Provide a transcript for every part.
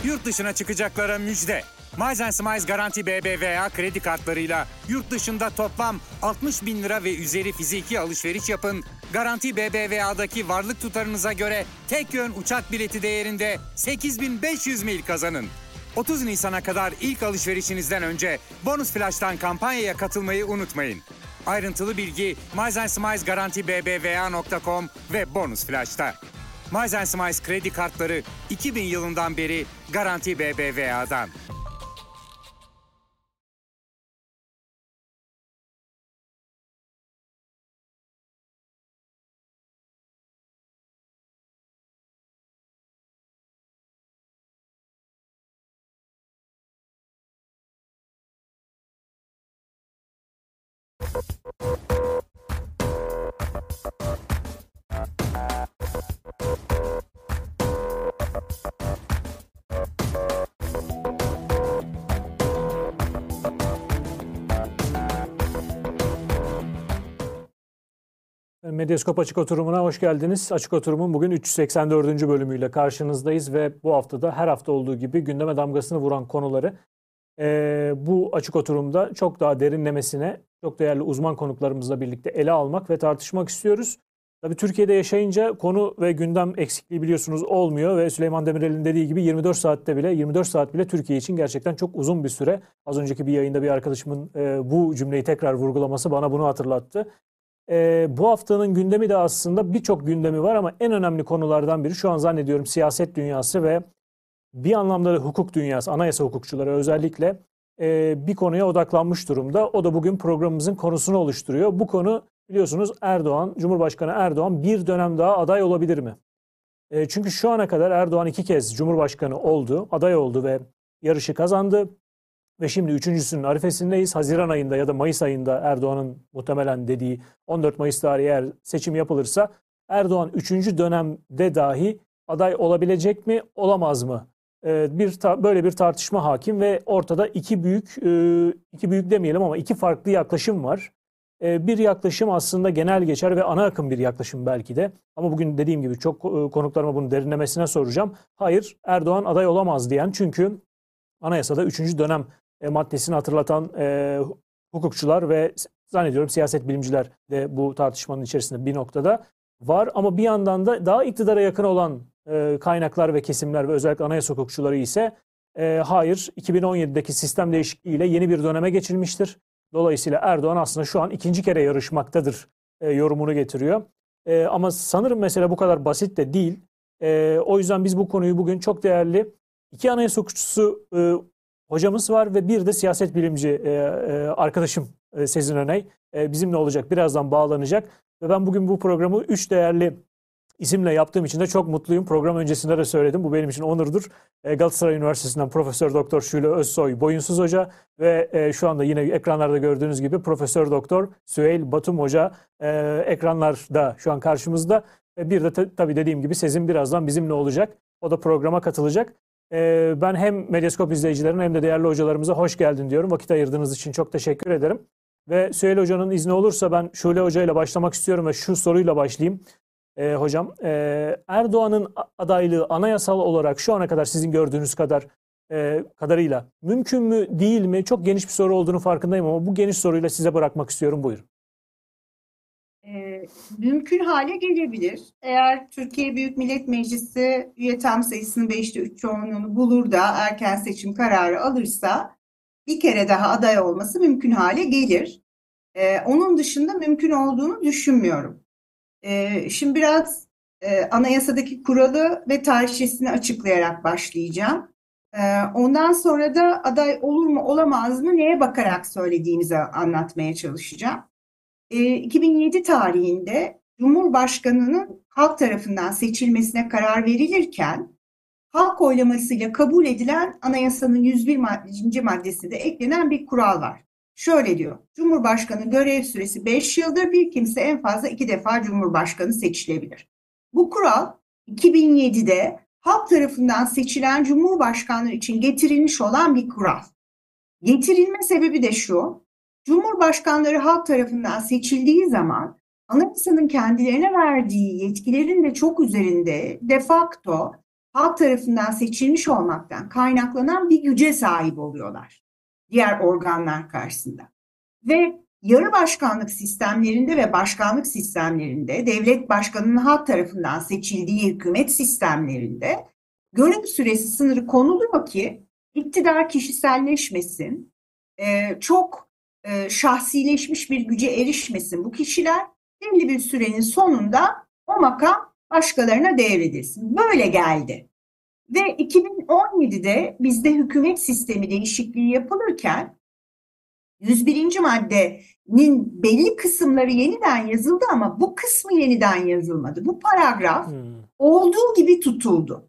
Yurt dışına çıkacaklara müjde. Miles & Smiles Garanti BBVA kredi kartlarıyla yurt dışında toplam 60 bin lira ve üzeri fiziki alışveriş yapın. Garanti BBVA'daki varlık tutarınıza göre tek yön uçak bileti değerinde 8.500 mil kazanın. 30 Nisan'a kadar ilk alışverişinizden önce Bonus Flash'tan kampanyaya katılmayı unutmayın. Ayrıntılı bilgi Miles & Smiles Garanti BBVA.com ve Bonus Flash'ta. Miles & Smiles kredi kartları 2000 yılından beri Garanti BBVA'dan. Medyaskop Açık Oturumu'na hoş geldiniz. Açık Oturum'un bugün 384. bölümüyle karşınızdayız ve bu haftada her hafta olduğu gibi gündeme damgasını vuran konuları bu Açık Oturum'da çok daha derinlemesine, çok değerli uzman konuklarımızla birlikte ele almak ve tartışmak istiyoruz. Tabii Türkiye'de yaşayınca konu ve gündem eksikliği biliyorsunuz olmuyor ve Süleyman Demirel'in dediği gibi 24 saat bile Türkiye için gerçekten çok uzun bir süre. Az önceki bir yayında bir arkadaşımın bu cümleyi tekrar vurgulaması bana bunu hatırlattı. Bu haftanın gündemi de aslında birçok gündemi var ama en önemli konulardan biri şu an zannediyorum siyaset dünyası ve bir anlamda da hukuk dünyası, anayasa hukukçuları özellikle bir konuya odaklanmış durumda. O da bugün programımızın konusunu oluşturuyor. Bu konu biliyorsunuz Erdoğan, Cumhurbaşkanı Erdoğan bir dönem daha aday olabilir mi? Çünkü şu ana kadar Erdoğan 2 kez Cumhurbaşkanı oldu, aday oldu ve yarışı kazandı. Ve şimdi üçüncüsünün arifesindeyiz. Haziran ayında ya da Mayıs ayında Erdoğan'ın muhtemelen dediği 14 Mayıs tarihi eğer seçim yapılırsa Erdoğan 3. dönemde dahi aday olabilecek mi, olamaz mı? Böyle bir tartışma hakim ve ortada iki büyük demeyelim ama iki farklı yaklaşım var. Bir yaklaşım aslında genel geçer ve ana akım bir yaklaşım belki de. Ama bugün dediğim gibi çok konuklarıma bunu derinlemesine soracağım. Hayır, Erdoğan aday olamaz diyen, çünkü anayasada 3. dönem maddesini hatırlatan hukukçular ve zannediyorum siyaset bilimciler de bu tartışmanın içerisinde bir noktada var. Ama bir yandan da daha iktidara yakın olan kaynaklar ve kesimler ve özellikle anayasa hukukçuları ise hayır, 2017'deki sistem değişikliğiyle yeni bir döneme geçilmiştir. Dolayısıyla Erdoğan aslında şu an ikinci kere yarışmaktadır yorumunu getiriyor. Ama sanırım mesele bu kadar basit de değil. O yüzden biz bu konuyu bugün çok değerli iki anayasa hukukçusu hocamız var ve bir de siyaset bilimci arkadaşım Sezin Öney bizimle olacak. Birazdan bağlanacak. Ve ben bugün bu programı 3 değerli isimle yaptığım için de çok mutluyum. Program öncesinde de söyledim. Bu benim için onurdur. Galatasaray Üniversitesi'nden Profesör Doktor Şule Özsoy Boyunsuz Hoca ve şu anda yine ekranlarda gördüğünüz gibi Profesör Doktor Süheyl Batum Hoca ekranlarda şu an karşımızda. Bir de tabii dediğim gibi Sezin birazdan bizimle olacak. O da programa katılacak. Ben hem Medyaskop izleyicilerine hem de değerli hocalarımıza hoş geldin diyorum. Vakit ayırdığınız için çok teşekkür ederim. Ve Süheyl Hoca'nın izni olursa ben Şule Hoca ile başlamak istiyorum ve şu soruyla başlayayım. Hocam, Erdoğan'ın adaylığı anayasal olarak şu ana kadar sizin gördüğünüz kadarıyla mümkün mü değil mi? Çok geniş bir soru olduğunu farkındayım ama bu geniş soruyla size bırakmak istiyorum. Buyurun. Mümkün hale gelebilir. Eğer Türkiye Büyük Millet Meclisi üye tam sayısının 5'te 3 çoğunluğunu bulur da erken seçim kararı alırsa bir kere daha aday olması mümkün hale gelir. Onun dışında mümkün olduğunu düşünmüyorum. Şimdi biraz anayasadaki kuralı ve tarihçesini açıklayarak başlayacağım. Ondan sonra da aday olur mu olamaz mı neye bakarak söylediğimizi anlatmaya çalışacağım. 2007 tarihinde Cumhurbaşkanı'nın halk tarafından seçilmesine karar verilirken halk oylamasıyla kabul edilen anayasanın 101. maddesinde eklenen bir kural var. Şöyle diyor: Cumhurbaşkanı görev süresi 5 yıldır, bir kimse en fazla 2 defa Cumhurbaşkanı seçilebilir. Bu kural 2007'de halk tarafından seçilen Cumhurbaşkanlığı için getirilmiş olan bir kural. Getirilme sebebi de şu: Cumhurbaşkanları halk tarafından seçildiği zaman anayasanın kendilerine verdiği yetkilerin de çok üzerinde de facto halk tarafından seçilmiş olmaktan kaynaklanan bir güce sahip oluyorlar diğer organlar karşısında. Ve yarı başkanlık sistemlerinde ve başkanlık sistemlerinde, devlet başkanının halk tarafından seçildiği hükümet sistemlerinde görev süresi sınırı konuluyor ki iktidar kişiselleşmesin, çok şahsileşmiş bir güce erişmesin bu kişiler, belli bir sürenin sonunda o makam başkalarına devredilsin. Böyle geldi. Ve 2017'de bizde hükümet sistemi değişikliği yapılırken 101. maddenin belli kısımları yeniden yazıldı ama bu kısmı yeniden yazılmadı. Bu paragraf olduğu gibi tutuldu.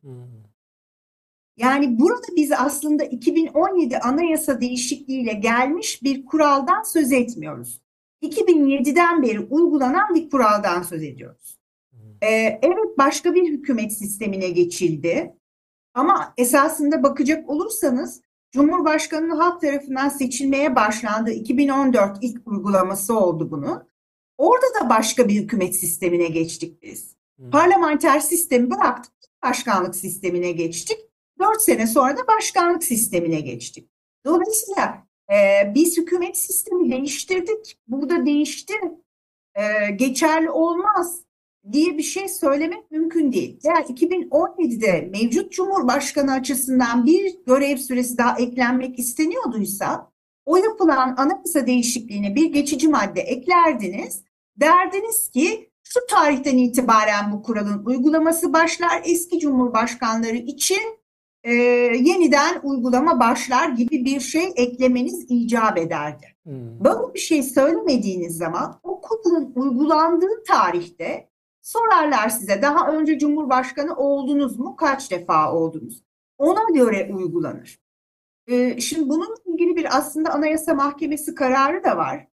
Yani burada biz aslında 2017 anayasa değişikliğiyle gelmiş bir kuraldan söz etmiyoruz. 2007'den beri uygulanan bir kuraldan söz ediyoruz. Evet, başka bir hükümet sistemine geçildi ama esasında bakacak olursanız Cumhurbaşkanı'nın halk tarafından seçilmeye başlandığı 2014 ilk uygulaması oldu bunun. Orada da başka bir hükümet sistemine geçtik biz. Parlamenter sistemi bıraktık, başkanlık sistemine geçtik. 4 sene sonra da başkanlık sistemine geçtik. Dolayısıyla biz hükümet sistemi değiştirdik. Burada değişti, geçerli olmaz diye bir şey söylemek mümkün değil. Eğer 2017'de mevcut Cumhurbaşkanı açısından bir görev süresi daha eklenmek isteniyorduysa o yapılan anayasa değişikliğine bir geçici madde eklerdiniz. Derdiniz ki şu tarihten itibaren bu kuralın uygulaması başlar, eski cumhurbaşkanları için yeniden uygulama başlar gibi bir şey eklemeniz icap ederdi. Böyle bir şey söylemediğiniz zaman o kuralın uygulandığı tarihte sorarlar size, daha önce Cumhurbaşkanı oldunuz mu? Kaç defa oldunuz? Ona göre uygulanır. Şimdi bununla ilgili bir aslında Anayasa Mahkemesi kararı da var.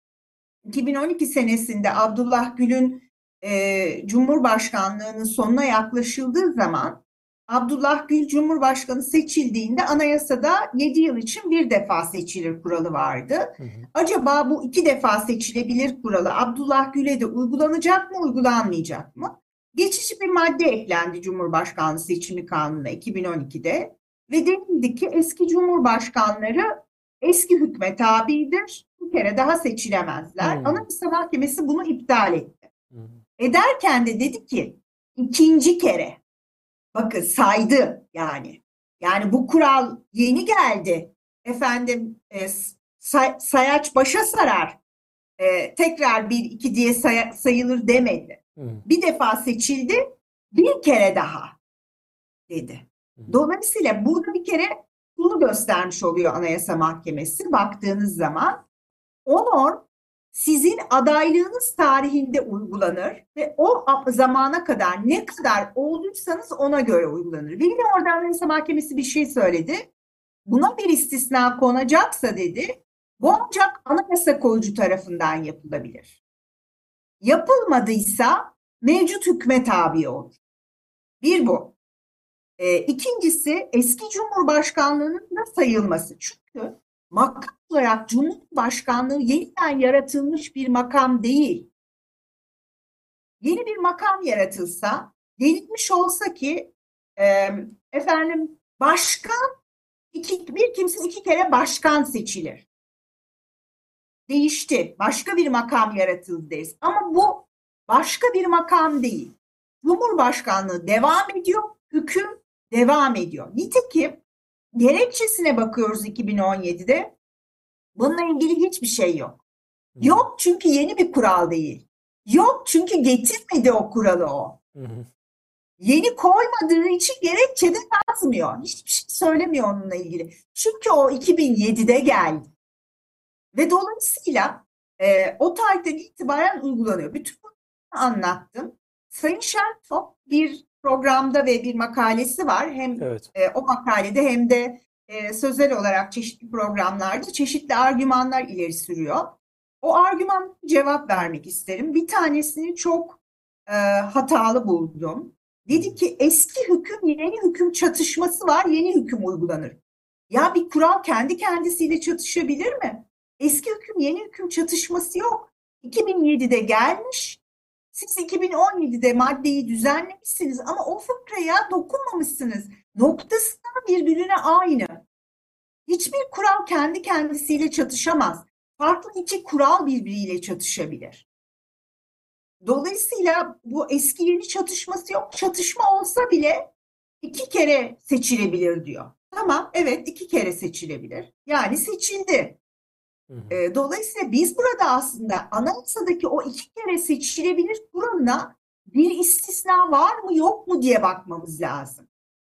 2012 senesinde Abdullah Gül'ün Cumhurbaşkanlığının sonuna yaklaşıldığı zaman Abdullah Gül Cumhurbaşkanı seçildiğinde anayasada 7 yıl için bir defa seçilir kuralı vardı. Acaba bu 2 defa seçilebilir kuralı Abdullah Gül'e de uygulanacak mı, uygulanmayacak mı? Geçici bir madde eklendi Cumhurbaşkanlığı Seçimi Kanunu'na 2012'de ve denildi ki eski cumhurbaşkanları eski hükme tabidir, bir kere daha seçilemezler. Anayasa Mahkemesi bunu iptal etti. Ederken de dedi ki ikinci kere, bakın saydı yani. Yani bu kural yeni geldi. Efendim sayaç başa sarar. Tekrar 1-2 diye sayılır demedi. Bir defa seçildi, bir kere daha dedi. Dolayısıyla burada bir kere bunu göstermiş oluyor Anayasa Mahkemesi. Baktığınız zaman o norm sizin adaylığınız tarihinde uygulanır ve o zamana kadar ne kadar olduysanız ona göre uygulanır. Ve yine orada Anayasa Mahkemesi bir şey söyledi. Buna bir istisna konacaksa dedi, bu ancak anayasa koyucu tarafından yapılabilir. Yapılmadıysa mevcut hükme tabi olur. Bir bu. İkincisi eski Cumhurbaşkanlığının da sayılması. Çünkü makam olarak Cumhurbaşkanlığı yeniden yaratılmış bir makam değil. Yeni bir makam yaratılsa, denilmiş olsa ki başkan, bir kimse 2 kere başkan seçilir. Değişti. Başka bir makam yaratıldı deriz. Ama bu başka bir makam değil. Cumhurbaşkanlığı devam ediyor, hüküm devam ediyor. Nitekim gerekçesine bakıyoruz 2017'de. Bununla ilgili hiçbir şey yok. Yok çünkü yeni bir kural değil. Yok çünkü getirmedi o kuralı o. Yeni koymadığı için gerekçede yazmıyor. Hiçbir şey söylemiyor onunla ilgili. Çünkü o 2007'de geldi. Ve dolayısıyla o tarihten itibaren uygulanıyor. Bütün bunu anlattım. Sayın Şentop bir programda ve bir makalesi var. Hem o makalede hem de sözel olarak çeşitli programlarda çeşitli argümanlar ileri sürüyor. O argüman cevap vermek isterim. Bir tanesini çok hatalı buldum. Dedi ki eski hüküm yeni hüküm çatışması var, yeni hüküm uygulanır. Ya bir kural kendi kendisiyle çatışabilir mi? Eski hüküm yeni hüküm çatışması yok. 2007'de gelmiş, Siz 2017'de maddeyi düzenlemişsiniz ama o fıkraya dokunmamışsınız. Noktasından birbirine aynı. Hiçbir kural kendi kendisiyle çatışamaz. Farklı iki kural birbiriyle çatışabilir. Dolayısıyla bu eski yeni çatışması yok. Çatışma olsa bile 2 kere seçilebilir diyor. Tamam, evet 2 kere seçilebilir. Yani seçildi. Dolayısıyla biz burada aslında anayasadaki o 2 kere seçilebilir kuralına bir istisna var mı yok mu diye bakmamız lazım.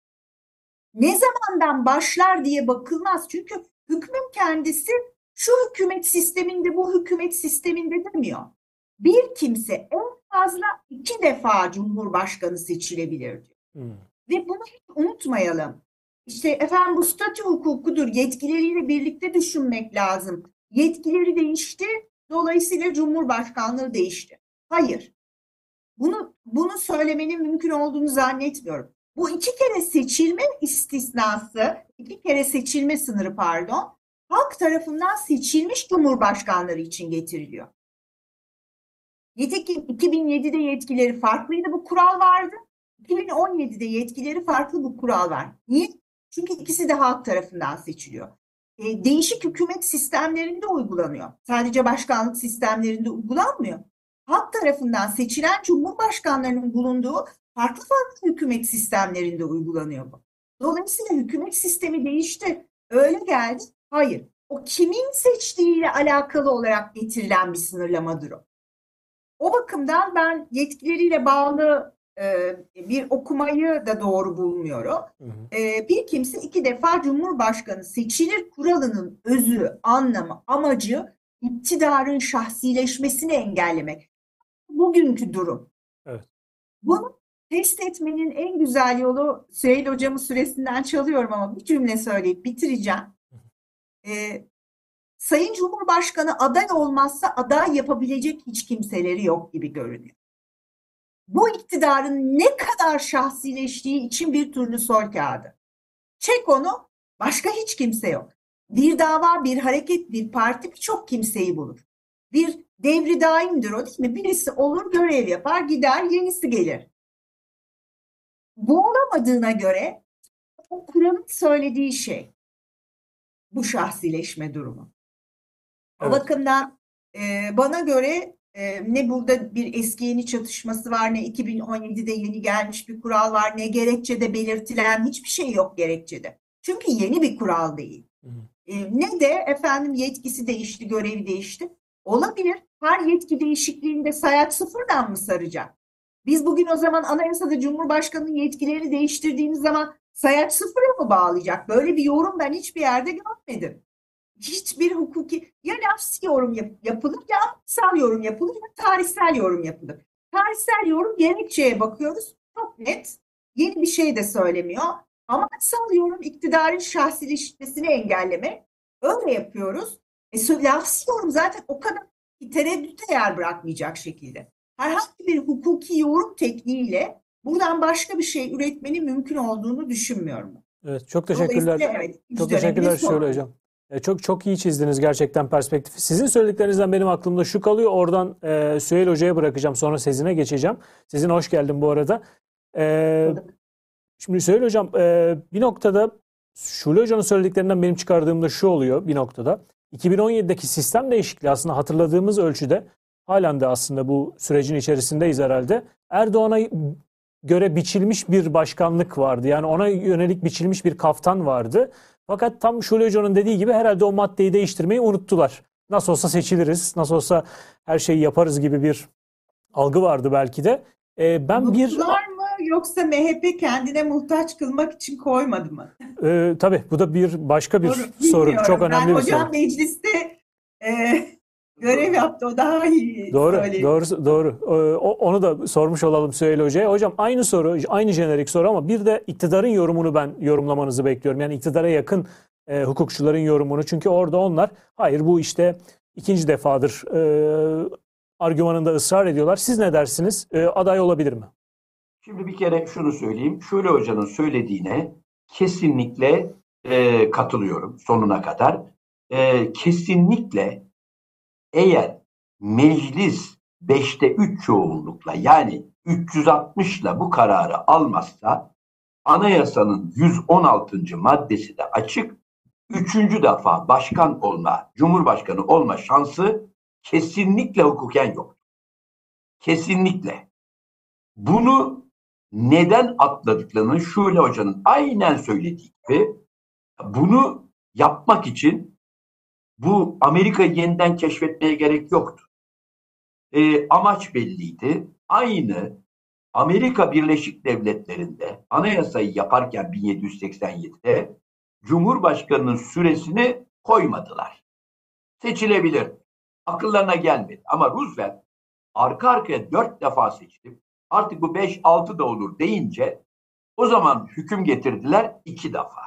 Ne zamandan başlar diye bakılmaz. Çünkü hükmün kendisi şu hükümet sisteminde bu hükümet sisteminde demiyor. Bir kimse en fazla 2 defa Cumhurbaşkanı seçilebilir diyor. Ve bunu hiç unutmayalım. İşte efendim bu statü hukukudur. Yetkileriyle birlikte düşünmek lazım. Yetkileri değişti. Dolayısıyla Cumhurbaşkanlığı değişti. Hayır. Bunu söylemenin mümkün olduğunu zannetmiyorum. Bu 2 kere seçilme istisnası, 2 kere seçilme sınırı pardon, halk tarafından seçilmiş cumhurbaşkanları için getiriliyor. Nitekim 2007'de yetkileri farklıydı, bu kural vardı. 2017'de yetkileri farklı, bu kural var. Niye? Çünkü ikisi de halk tarafından seçiliyor. Değişik hükümet sistemlerinde uygulanıyor. Sadece başkanlık sistemlerinde uygulanmıyor. Halk tarafından seçilen cumhurbaşkanlarının bulunduğu farklı hükümet sistemlerinde uygulanıyor bu. Dolayısıyla hükümet sistemi değişti. Öyle geldi. Hayır. O kimin seçtiğiyle alakalı olarak getirilen bir sınırlamadır o. O bakımdan ben yetkileriyle bağlı bir okumayı da doğru bulmuyorum. Bir kimse 2 defa Cumhurbaşkanı seçilir kuralının özü, anlamı, amacı iktidarın şahsileşmesini engellemek. Bugünkü durum. Evet. Bunu test etmenin en güzel yolu, Süheyl Hocam'ın süresinden çalıyorum ama bir cümle söyleyip bitireceğim. Sayın Cumhurbaşkanı aday olmazsa aday yapabilecek hiç kimseleri yok gibi görünüyor. Bu iktidarın ne kadar şahsileştiği için bir turnusol kağıdı. Çek onu, başka hiç kimse yok. Bir dava, bir hareket, bir parti birçok kimseyi bulur. Bir devri daimdir o, değil mi? Birisi olur, görev yapar, gider, yenisi gelir. Bu olamadığına göre o kuralın söylediği şey bu şahsileşme durumu. Evet. O bakımdan bana göre ne burada bir eski yeni çatışması var, ne 2017'de yeni gelmiş bir kural var, ne gerekçede belirtilen hiçbir şey yok gerekçede. Çünkü yeni bir kural değil. Ne de efendim yetkisi değişti, görevi değişti. Olabilir. Her yetki değişikliğinde sayaç sıfırdan mı saracak? Biz bugün o zaman anayasada Cumhurbaşkanı'nın yetkilerini değiştirdiğimiz zaman sayaç sıfıra mı bağlayacak? Böyle bir yorum ben hiçbir yerde görmedim. Hiçbir hukuki, ya lafsi yorum yapılır, ya anayasal yorum yapılır, ya tarihsel yorum yapılır. Tarihsel yorum gerekçeye bakıyoruz. Çok net. Yeni bir şey de söylemiyor. Anayasal yorum iktidarın şahsileşmesini engellemek. Öyle yapıyoruz. Lafsi yorum zaten o kadar tereddüte yer bırakmayacak şekilde. Herhangi bir hukuki yorum tekniğiyle buradan başka bir şey üretmenin mümkün olduğunu düşünmüyorum. Evet, çok teşekkürler. Evet, çok teşekkürler Süheyl Hocam. Çok iyi çizdiniz gerçekten perspektifi. Sizin söylediklerinizden benim aklımda şu kalıyor. Oradan Süheyl Hoca'ya bırakacağım. Sonra Sezin'e geçeceğim. Sezin hoş geldin bu arada. Şimdi Süheyl Hocam bir noktada Şule Hoca'nın söylediklerinden benim çıkardığım da şu oluyor bir noktada. 2017'deki sistem değişikliği aslında hatırladığımız ölçüde halen de aslında bu sürecin içerisindeyiz herhalde. Erdoğan'a göre biçilmiş bir başkanlık vardı. Yani ona yönelik biçilmiş bir kaftan vardı. Fakat tam Şule Hoca'nın dediği gibi herhalde o maddeyi değiştirmeyi unuttular. Nasıl olsa seçiliriz, nasıl olsa her şeyi yaparız gibi bir algı vardı belki de. Unuttular mı yoksa MHP kendine muhtaç kılmak için koymadı mı? Tabii bu da başka bir soru. Çok önemli bir soru. Hocam mecliste görev yaptı, o daha iyi söyledi. Doğru. Onu da sormuş olalım Süheyl Hoca'ya. Hocam aynı soru, aynı jenerik soru ama bir de iktidarın yorumunu ben yorumlamanızı bekliyorum. Yani iktidara yakın hukukçuların yorumunu. Çünkü orada onlar hayır bu işte ikinci defadır argümanında ısrar ediyorlar. Siz ne dersiniz? Aday olabilir mi? Şimdi bir kere şunu söyleyeyim. Şule Hoca'nın söylediğine kesinlikle katılıyorum sonuna kadar. Kesinlikle eğer meclis 5'te 3 çoğunlukla yani 360'la bu kararı almazsa anayasanın 116. maddesi de açık. 3. defa başkan olma, cumhurbaşkanı olma şansı kesinlikle hukuken yok. Kesinlikle. Bunu neden atladıklarını Şule Hoca'nın aynen söylediği gibi bunu yapmak için bu Amerika'yı yeniden keşfetmeye gerek yoktu. Amaç belliydi. Aynı Amerika Birleşik Devletleri'nde anayasayı yaparken 1787'de Cumhurbaşkanı'nın süresini koymadılar. Seçilebilir. Akıllarına gelmedi. Ama Roosevelt arka arkaya 4 defa seçilip artık bu 5-6 da olur deyince o zaman hüküm getirdiler 2 defa.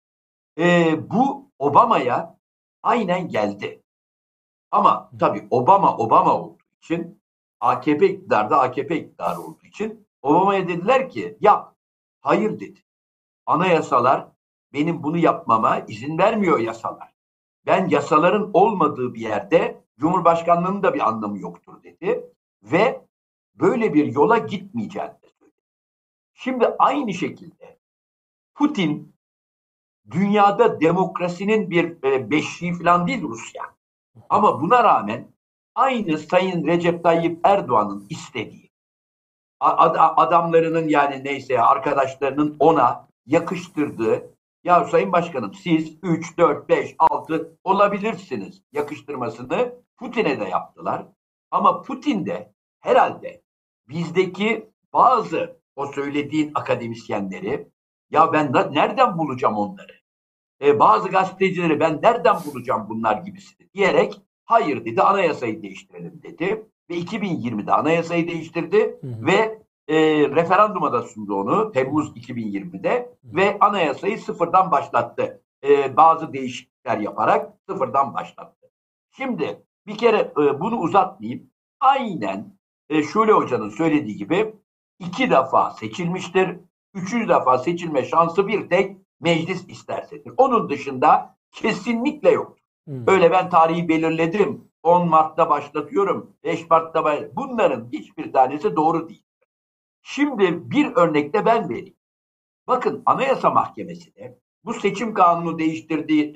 Bu Obama'ya aynen geldi. Ama tabii Obama olduğu için AKP iktidarı olduğu için Obama'ya dediler ki yap. Hayır dedi. Anayasalar benim bunu yapmama izin vermiyor yasalar. Ben yasaların olmadığı bir yerde Cumhurbaşkanlığının da bir anlamı yoktur dedi. Ve böyle bir yola gitmeyeceğini de söyledi. Şimdi aynı şekilde Putin dünyada demokrasinin bir beşiği falan değil Rusya. Ama buna rağmen aynı Sayın Recep Tayyip Erdoğan'ın istediği adamlarının yani neyse arkadaşlarının ona yakıştırdığı ya Sayın Başkanım siz 3, 4, 5, 6 olabilirsiniz yakıştırmasını Putin'e de yaptılar. Ama Putin de herhalde bizdeki bazı o söylediğin akademisyenleri ya ben nereden bulacağım onları? Bazı gazetecileri ben nereden bulacağım bunlar gibisini diyerek hayır dedi anayasayı değiştirelim dedi. Ve 2020'de anayasayı değiştirdi ve referanduma da sundu onu Temmuz 2020'de ve anayasayı sıfırdan başlattı. Bazı değişiklikler yaparak sıfırdan başlattı. Şimdi bir kere bunu uzatmayayım. Aynen Şule Hoca'nın söylediği gibi 2 defa seçilmiştir. 3. defa seçilme şansı bir tek meclis istersedir. Onun dışında kesinlikle yoktur. Öyle ben tarihi belirledim. 10 Mart'ta başlatıyorum. 5 Mart'ta bunların hiçbir tanesi doğru değil. Şimdi bir örnekte ben vereyim. Bakın Anayasa Mahkemesi de bu seçim kanunu değiştirdiği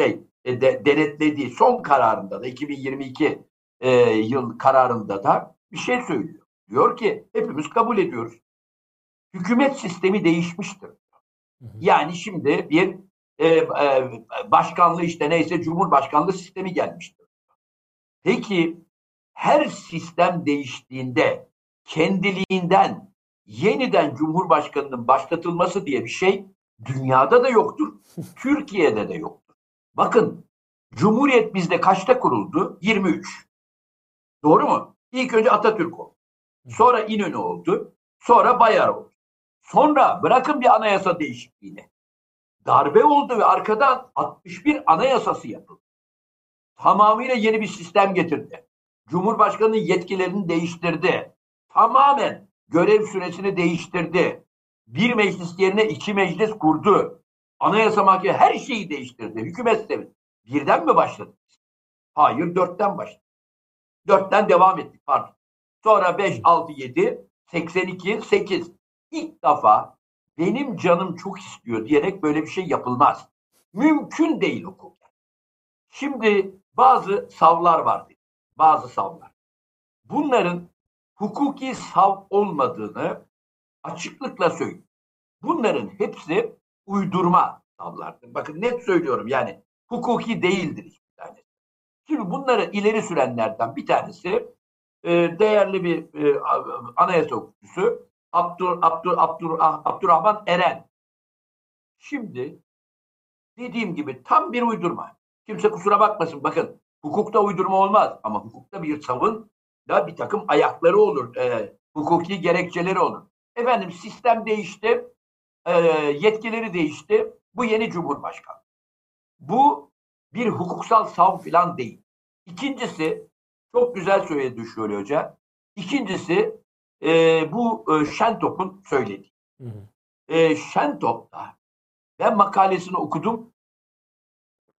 denetlediği son kararında da 2022 yıl kararında da bir şey söylüyor. Diyor ki hepimiz kabul ediyoruz. Hükümet sistemi değişmiştir. Yani şimdi bir başkanlığı işte neyse cumhurbaşkanlığı sistemi gelmiştir. Peki her sistem değiştiğinde kendiliğinden yeniden cumhurbaşkanının başlatılması diye bir şey dünyada da yoktur. Türkiye'de de yoktur. Bakın Cumhuriyet bizde kaçta kuruldu? 23. Doğru mu? İlk önce Atatürk oldu. Sonra İnönü oldu. Sonra Bayar oldu. Sonra bırakın bir anayasa değişikliğini. Darbe oldu ve arkadan 61 anayasası yapıldı. Tamamıyla yeni bir sistem getirdi. Cumhurbaşkanının yetkilerini değiştirdi. Tamamen görev süresini değiştirdi. Bir meclis yerine 2 meclis kurdu. Anayasa Mahkemesi her şeyi değiştirdi. Hükümet sistemi. Birden mi başladı? Hayır 4'ten başladı. 4'ten devam ettik pardon. Sonra 5, 6, 7, 82, 8. İlk defa benim canım çok istiyor diyerek böyle bir şey yapılmaz. Mümkün değil hukuk. Şimdi bazı savlar var. Bazı savlar. Bunların hukuki sav olmadığını açıklıkla söylüyorum. Bunların hepsi uydurma savlardır. Bakın net söylüyorum yani hukuki değildir hiçbir tanesi. Şimdi bunları ileri sürenlerden bir tanesi değerli bir anayasa hukukçusu Abdurrahman Eren. Şimdi dediğim gibi tam bir uydurma. Kimse kusura bakmasın. Bakın hukukta uydurma olmaz ama hukukta bir savun da bir takım ayakları olur. Hukuki gerekçeleri olur. Efendim sistem değişti. Yetkileri değişti. Bu yeni Cumhurbaşkanı. Bu bir hukuksal sav falan değil. İkincisi çok güzel söyledi Şule Hoca. İkincisi bu Şentop'un söylediği. Şentop'ta ben makalesini okudum.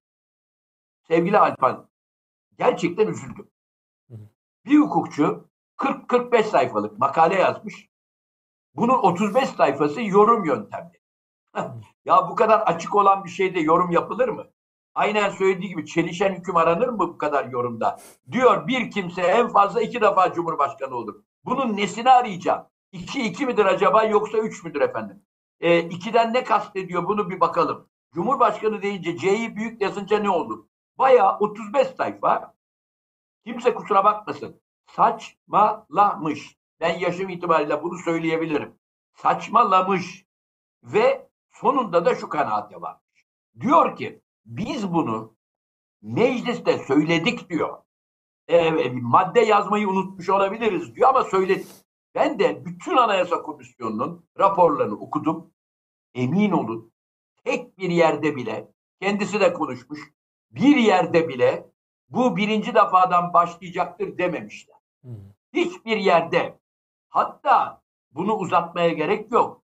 Sevgili Alpan gerçekten üzüldüm. Bir hukukçu 40-45 sayfalık makale yazmış. Bunun 35 sayfası yorum yöntemleri. Ya bu kadar açık olan bir şeyde yorum yapılır mı? Aynen söylediği gibi çelişen hüküm aranır mı bu kadar yorumda? Diyor bir kimse en fazla 2 defa Cumhurbaşkanı olur. Bunun nesini arayacağım? 2 midir acaba yoksa 3 müdür efendim? 2'den ne kastediyor bunu bir bakalım. Cumhurbaşkanı deyince C'yi büyük yazınca ne olur? Bayağı 35 sayfa. Kimse kusura bakmasın. Saçmalamış. Ben yaşım itibariyle bunu söyleyebilirim. Saçmalamış. Ve sonunda da şu kanaate var. Diyor ki biz bunu mecliste söyledik diyor. Madde yazmayı unutmuş olabiliriz diyor ama söyledik. Ben de bütün Anayasa Komisyonu'nun raporlarını okudum. Emin olun tek bir yerde bile kendisi de konuşmuş. Bir yerde bile bu birinci defadan başlayacaktır dememişler. Hiçbir yerde. Hatta bunu uzatmaya gerek yok.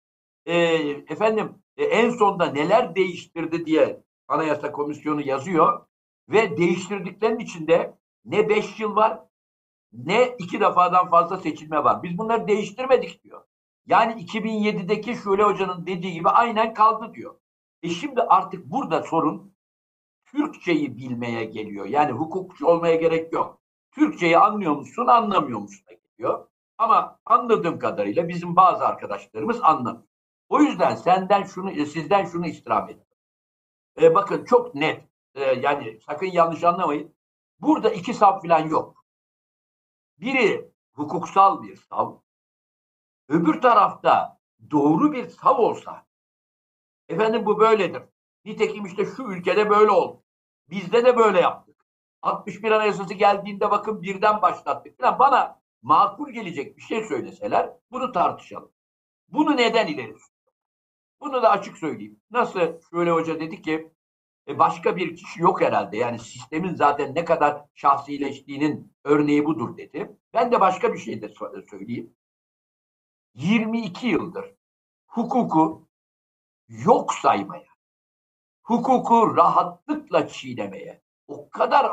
En sonda neler değiştirdi diye Anayasa Komisyonu yazıyor ve değiştirdiklerinin içinde ne 5 yıl var ne 2 defadan fazla seçilme var. Biz bunları değiştirmedik diyor. Yani 2007'deki Şule Hoca'nın dediği gibi aynen kaldı diyor. Şimdi artık burada sorun Türkçeyi bilmeye geliyor. Yani hukukçu olmaya gerek yok. Türkçeyi anlıyor musun, anlamıyor musun da geliyor. Ama anladığım kadarıyla bizim bazı arkadaşlarımız anlamıyor. O yüzden sizden şunu istirham ediyorum. Bakın çok net. Yani sakın yanlış anlamayın. Burada 2 sav falan yok. Biri hukuksal bir sav. Öbür tarafta doğru bir sav olsa efendim bu böyledir. Nitekim işte şu ülkede böyle oldu. Bizde de böyle yaptık. 61 Anayasası geldiğinde bakın birden başlattık falan. Bana makul gelecek bir şey söyleseler bunu tartışalım. Bunu neden ileri sürüyor? Bunu da açık söyleyeyim. Nasıl Şule Hoca dedi ki başka bir kişi yok herhalde. Yani sistemin zaten ne kadar şahsileştiğinin örneği budur dedi. Ben de başka bir şey de söyleyeyim. 22 yıldır hukuku yok saymaya, hukuku rahatlıkla çiğnemeye o kadar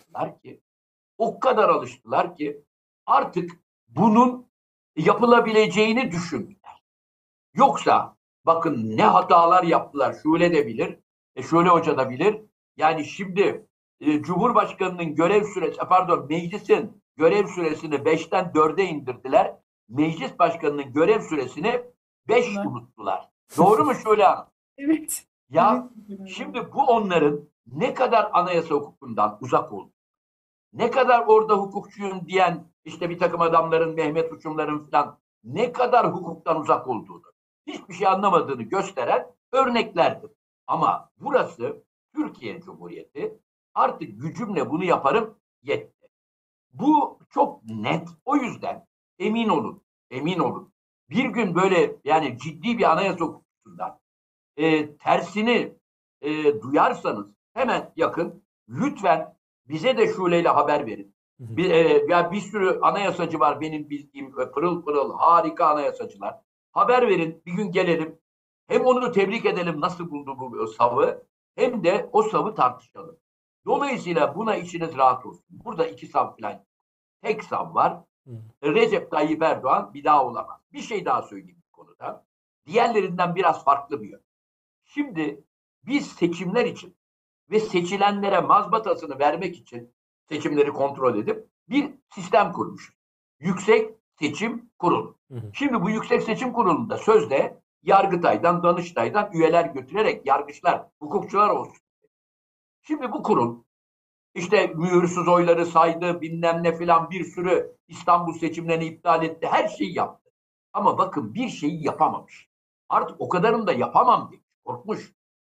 alıştılar ki artık bunun yapılabileceğini düşündüler. Yoksa bakın ne hatalar yaptılar. Şule de bilir, Şule Hoca da bilir. Yani şimdi Cumhurbaşkanı'nın meclisin görev süresini 5'ten 4'e indirdiler. Meclis başkanının görev süresini 5 unuttular. Doğru mu Şule Hanım? Evet. Ya Evet. şimdi bu onların ne kadar anayasa hukukundan uzak oldu. Ne kadar orada hukukçuyum diyen işte bir takım adamların, Mehmet Uçumların falan ne kadar hukuktan uzak olduğunu, hiçbir şey anlamadığını gösteren örneklerdir. Ama burası Türkiye Cumhuriyeti. Artık gücümle bunu yaparım yetti. Bu çok net. O yüzden emin olun. Bir gün böyle yani ciddi bir anayasa hukukundan tersini duyarsanız hemen yakın lütfen bize de Şule'yle haber verin. Bir sürü anayasacı var benim bildiğim pırıl pırıl harika anayasacılar. Haber verin bir gün gelelim. Hem onu tebrik edelim nasıl buldu bu savı hem de o savı tartışalım. Dolayısıyla buna içiniz rahat olsun. Burada 2 sav falan tek sav var. Recep Tayyip Erdoğan bir daha olamaz. Bir şey daha söyleyeyim bu konuda. Diğerlerinden biraz farklı bir yön. Şimdi biz seçimler için ve seçilenlere mazbatasını vermek için seçimleri kontrol edip bir sistem kurmuş. Yüksek Seçim Kurulu. Şimdi bu Yüksek Seçim Kurulu'nda sözde Yargıtay'dan, Danıştay'dan üyeler götürerek yargıçlar, hukukçular olsun. Şimdi bu kurul işte mühürsüz oyları saydı, bilmem ne filan bir sürü İstanbul seçimlerini iptal etti, her şeyi yaptı. Ama bakın bir şeyi yapamamış. Artık o kadarını da yapamam diye korkmuş.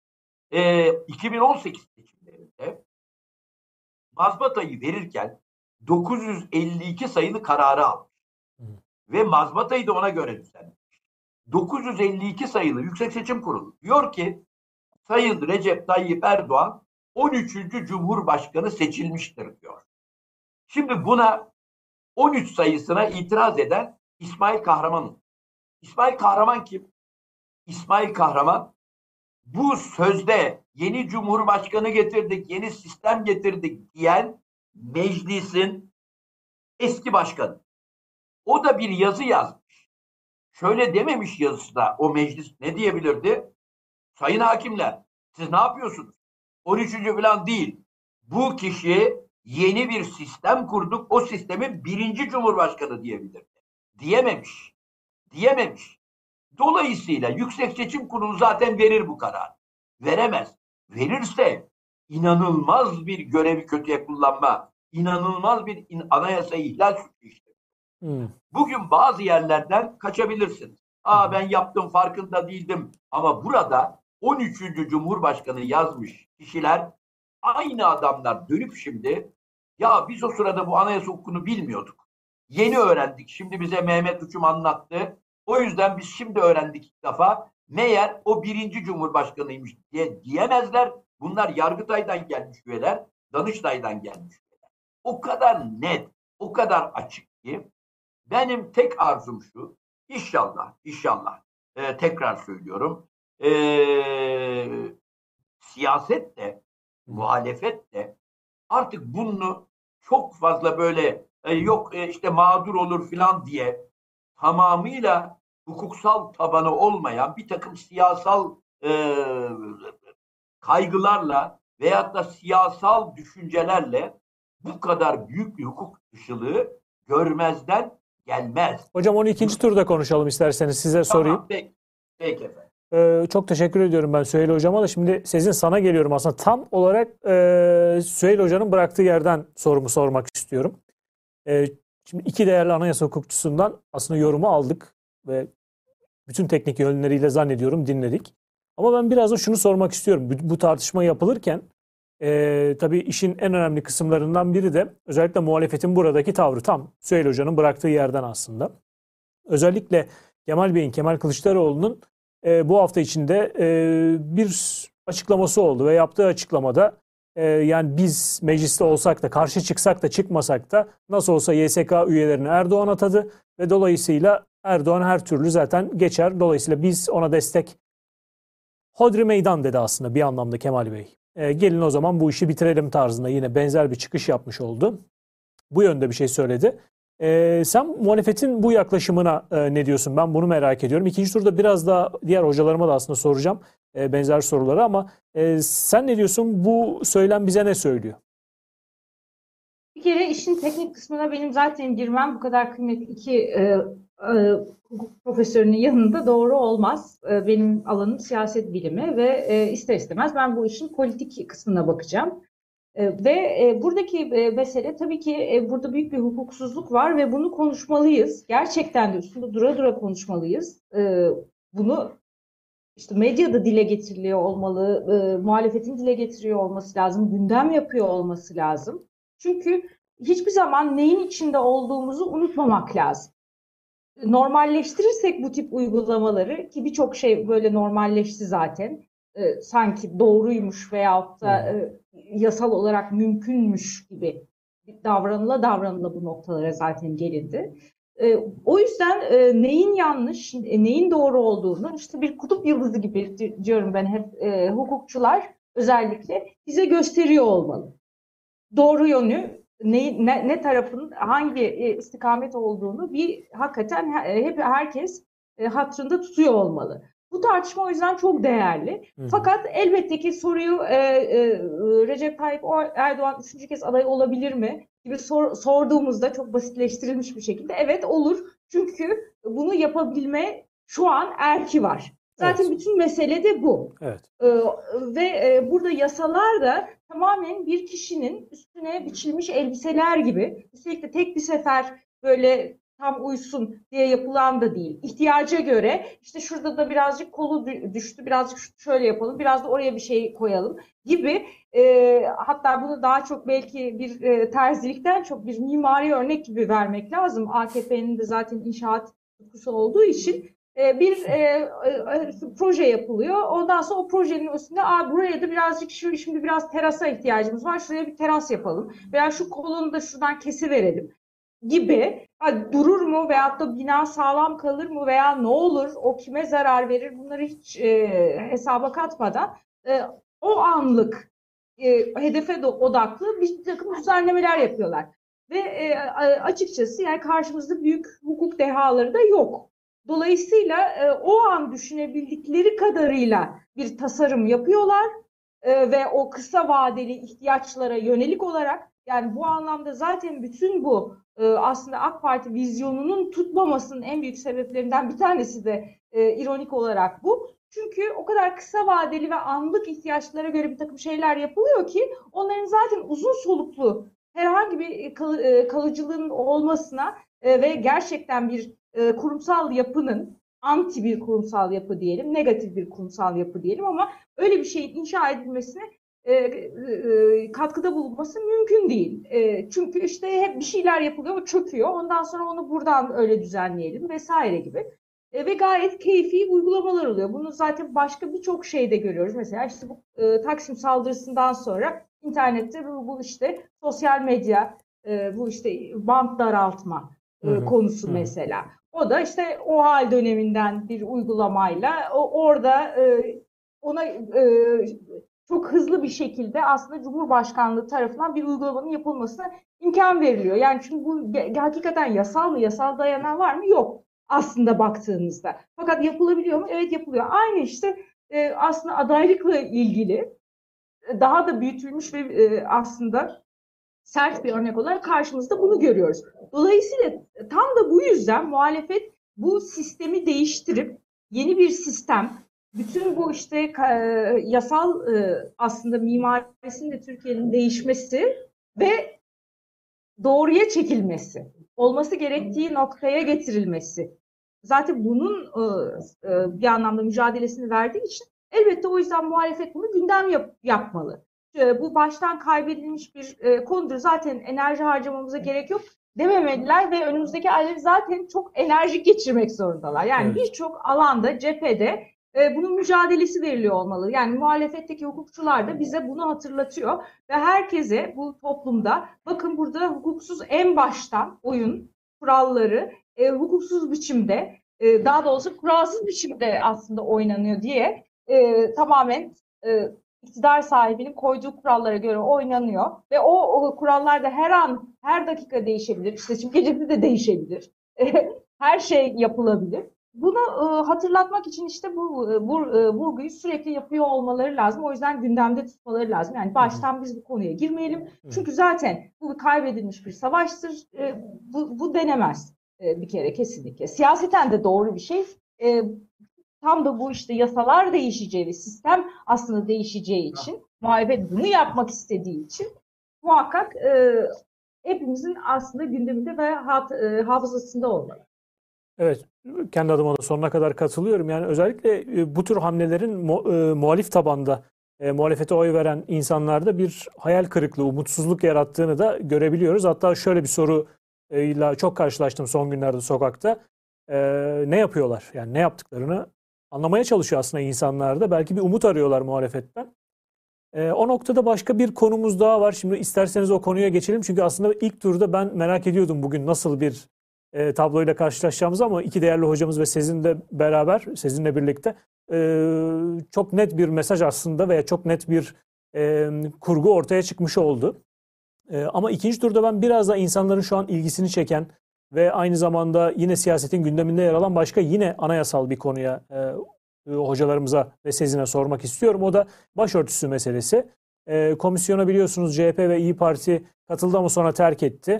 2018 seçimlerinde mazbatayı verirken 952 sayılı kararı almış. Ve mazbatayı da ona göre düzenlemiş. 952 sayılı Yüksek Seçim Kurulu diyor ki Sayın Recep Tayyip Erdoğan 13. Cumhurbaşkanı seçilmiştir diyor. Şimdi buna 13 sayısına itiraz eden İsmail Kahraman. İsmail Kahraman kim? İsmail Kahraman bu sözde yeni cumhurbaşkanı getirdik, yeni sistem getirdik diyen meclisin eski başkanı. O da bir yazı yazmış. Şöyle dememiş yazısında, o meclis ne diyebilirdi? Sayın hakimler, siz ne yapıyorsunuz? 13. falan değil. Bu kişi yeni bir sistem kurduk, o sistemin birinci cumhurbaşkanı diyebilirdi. Diyememiş. Diyememiş. Dolayısıyla Yüksek Seçim Kurulu zaten verir bu kararı. Veremez. Verirse inanılmaz bir görevi kötüye kullanma, inanılmaz bir anayasa ihlal suçu işte. Bugün bazı yerlerden kaçabilirsiniz. Ben yaptım, farkında değildim. Ama burada 13. Cumhurbaşkanı yazmış kişiler, aynı adamlar dönüp şimdi, ya biz o sırada bu anayasa hukukunu bilmiyorduk. Yeni öğrendik. Şimdi bize Mehmet Uçum anlattı. O yüzden biz şimdi öğrendik ilk defa. Meğer o birinci cumhurbaşkanıymış diye diyemezler. Bunlar Yargıtay'dan gelmiş üyeler, Danıştay'dan gelmiş üyeler. O kadar net, o kadar açık ki benim tek arzum şu, inşallah, tekrar söylüyorum, siyaset de, muhalefet de artık bunu çok fazla böyle yok işte mağdur olur filan diye tamamıyla hukuksal tabanı olmayan bir takım siyasal kaygılarla veyahut da siyasal düşüncelerle bu kadar büyük bir hukuk dışılığı görmezden gelmez. Hocam 12. turda konuşalım isterseniz, size sorayım. Tamam, peki efendim. Çok teşekkür ediyorum ben Süheyl Hocama da. Şimdi Sezin, sana geliyorum aslında. Tam olarak Süheyl Hoca'nın bıraktığı yerden sorumu sormak istiyorum. Şimdi iki değerli anayasa hukukçusundan aslında yorumu aldık ve bütün teknik yönleriyle zannediyorum dinledik. Ama ben biraz da şunu sormak istiyorum. Bu tartışma yapılırken tabii işin en önemli kısımlarından biri de özellikle muhalefetin buradaki tavrı, tam Süheyl Hoca'nın bıraktığı yerden aslında. Özellikle Kemal Kılıçdaroğlu'nun bu hafta içinde bir açıklaması oldu ve yaptığı açıklamada yani biz mecliste olsak da, karşı çıksak da çıkmasak da nasıl olsa YSK üyelerini Erdoğan atadı ve dolayısıyla Erdoğan her türlü zaten geçer. Dolayısıyla biz ona destek, hodri meydan dedi aslında bir anlamda Kemal Bey. Gelin o zaman bu işi bitirelim tarzında yine benzer bir çıkış yapmış oldu. Bu yönde bir şey söyledi. Sen muhalefetin bu yaklaşımına ne diyorsun? Ben bunu merak ediyorum. İkinci turda biraz daha diğer hocalarıma da aslında soracağım benzer soruları, ama sen ne diyorsun? Bu söylem bize ne söylüyor? Bir kere işin teknik kısmına benim zaten girmem bu kadar kıymetli iki hukuk profesörünün yanında doğru olmaz. Benim alanım siyaset bilimi ve ister istemez ben bu işin politik kısmına bakacağım. Ve buradaki mesele tabii ki burada büyük bir hukuksuzluk var ve bunu konuşmalıyız. Gerçekten de üstünde dura dura konuşmalıyız. Bunu işte medyada dile getiriliyor olmalı, muhalefetin dile getiriyor olması lazım, gündem yapıyor olması lazım. Çünkü hiçbir zaman neyin içinde olduğumuzu unutmamak lazım. Normalleştirirsek bu tip uygulamaları, ki birçok şey böyle normalleşti zaten, sanki doğruymuş veyahut da yasal olarak mümkünmüş gibi davranıla bu noktalara zaten gelindi. O yüzden neyin yanlış, neyin doğru olduğunu işte bir kutup yıldızı gibi diyorum ben hep, hukukçular özellikle bize gösteriyor olmalı. Doğru yönü, ne tarafın hangi istikamet olduğunu bir hakikaten herkes hatırında tutuyor olmalı. Bu tartışma o yüzden çok değerli. Fakat elbette ki soruyu Recep Tayyip Erdoğan 3. kez aday olabilir mi gibi sorduğumuzda çok basitleştirilmiş bir şekilde evet olur. Çünkü bunu yapabilme şu an erki var. Zaten bütün mesele de bu. Evet. Ve burada yasalar da tamamen bir kişinin üstüne biçilmiş elbiseler gibi. Üstelik de tek bir sefer böyle tam uysun diye yapılan da değil. İhtiyaca göre işte şurada da birazcık kolu düştü, birazcık şöyle yapalım, biraz da oraya bir şey koyalım gibi. Hatta bunu daha çok belki bir terzilikten çok bir mimari örnek gibi vermek lazım. AKP'nin de zaten inşaat tutkusu olduğu için bir proje yapılıyor. Ondan sonra o projenin üstünde buraya da birazcık şimdi biraz terasa ihtiyacımız var. Şuraya bir teras yapalım. Veya şu kolonu da şuradan kesiverelim gibi. Durur mu veyahut da bina sağlam kalır mı veya ne olur, o kime zarar verir, bunları hiç hesaba katmadan o anlık hedefe odaklı bir takım düzenlemeler yapıyorlar. ve açıkçası yani karşımızda büyük hukuk dehaları da yok. Dolayısıyla o an düşünebildikleri kadarıyla bir tasarım yapıyorlar ve o kısa vadeli ihtiyaçlara yönelik olarak, yani bu anlamda zaten bütün bu aslında AK Parti vizyonunun tutmamasının en büyük sebeplerinden bir tanesi de ironik olarak bu. Çünkü o kadar kısa vadeli ve anlık ihtiyaçlara göre bir takım şeyler yapılıyor ki onların zaten uzun soluklu herhangi bir kalıcılığın olmasına ve gerçekten bir kurumsal yapının anti bir kurumsal yapı diyelim, negatif bir kurumsal yapı diyelim ama öyle bir şeyin inşa edilmesine katkıda bulunması mümkün değil. Çünkü işte hep bir şeyler yapılıyor, çöküyor. Ondan sonra onu buradan öyle düzenleyelim vesaire gibi. Ve gayet keyfi uygulamalar oluyor. Bunu zaten başka birçok şeyde görüyoruz. Mesela işte bu Taksim saldırısından sonra internette bu işte sosyal medya, bu işte bant daraltma konusu mesela. O da işte o hal döneminden bir uygulamayla orada ona çok hızlı bir şekilde aslında Cumhurbaşkanlığı tarafından bir uygulamanın yapılmasına imkan veriliyor. Yani çünkü bu hakikaten yasal mı? Yasal dayanağı var mı? Yok aslında baktığınızda. Fakat yapılabiliyor mu? Evet, yapılıyor. Aynı işte aslında adaylıkla ilgili daha da büyütülmüş ve aslında sert bir örnek olarak karşımızda bunu görüyoruz. Dolayısıyla tam da bu yüzden muhalefet bu sistemi değiştirip yeni bir sistem, bütün bu işte yasal aslında mimarisinin de Türkiye'nin değişmesi ve doğruya çekilmesi, olması gerektiği noktaya getirilmesi. Zaten bunun bir anlamda mücadelesini verdiği için elbette o yüzden muhalefet bunu gündem yapmalı. Bu baştan kaybedilmiş bir konudur. Zaten enerji harcamamıza gerek yok dememeliler ve önümüzdeki ayları zaten çok enerjik geçirmek zorundalar. Yani birçok alanda, cephede bunun mücadelesi veriliyor olmalı. Yani muhalefetteki hukukçular da bize bunu hatırlatıyor ve herkese bu toplumda bakın burada hukuksuz en baştan oyun kuralları hukuksuz biçimde, daha doğrusu kuralsız biçimde aslında oynanıyor diye tamamen iktidar sahibinin koyduğu kurallara göre oynanıyor ve o kurallar da her an, her dakika değişebilir. İşte şimdi gecede de değişebilir. Her şey yapılabilir. Bunu hatırlatmak için işte bu vurguyu sürekli yapıyor olmaları lazım. O yüzden gündemde tutmaları lazım. Yani baştan biz bu konuya girmeyelim. Çünkü zaten bu kaybedilmiş bir savaştır. Bu denemez bir kere kesinlikle. Siyaseten de doğru bir şey. Tam da bu işte yasalar değişeceği ve sistem aslında değişeceği için, muhalefet bunu yapmak istediği için muhakkak hepimizin aslında gündeminde ve hafızasında olmalı. Evet, kendi adıma da sonuna kadar katılıyorum. Yani özellikle bu tür hamlelerin muhalif tabanda muhalefete oy veren insanlarda bir hayal kırıklığı, umutsuzluk yarattığını da görebiliyoruz. Hatta şöyle bir soruyla çok karşılaştım son günlerde sokakta. Ne yapıyorlar? Yani ne yaptıklarını anlamaya çalışıyor aslında insanlar da. Belki bir umut arıyorlar muhalefetten. O noktada başka bir konumuz daha var. Şimdi isterseniz o konuya geçelim. Çünkü aslında ilk turda ben merak ediyordum bugün nasıl bir tabloyla karşılaşacağımızı ama iki değerli hocamız ve sizinle beraber, sizinle birlikte çok net bir mesaj aslında veya çok net bir kurgu ortaya çıkmış oldu. Ama ikinci turda ben biraz da insanların şu an ilgisini çeken ve aynı zamanda yine siyasetin gündeminde yer alan başka yine anayasal bir konuya hocalarımıza ve Sezin'e sormak istiyorum. O da başörtüsü meselesi. Komisyona biliyorsunuz CHP ve İYİ Parti katıldı ama sonra terk etti.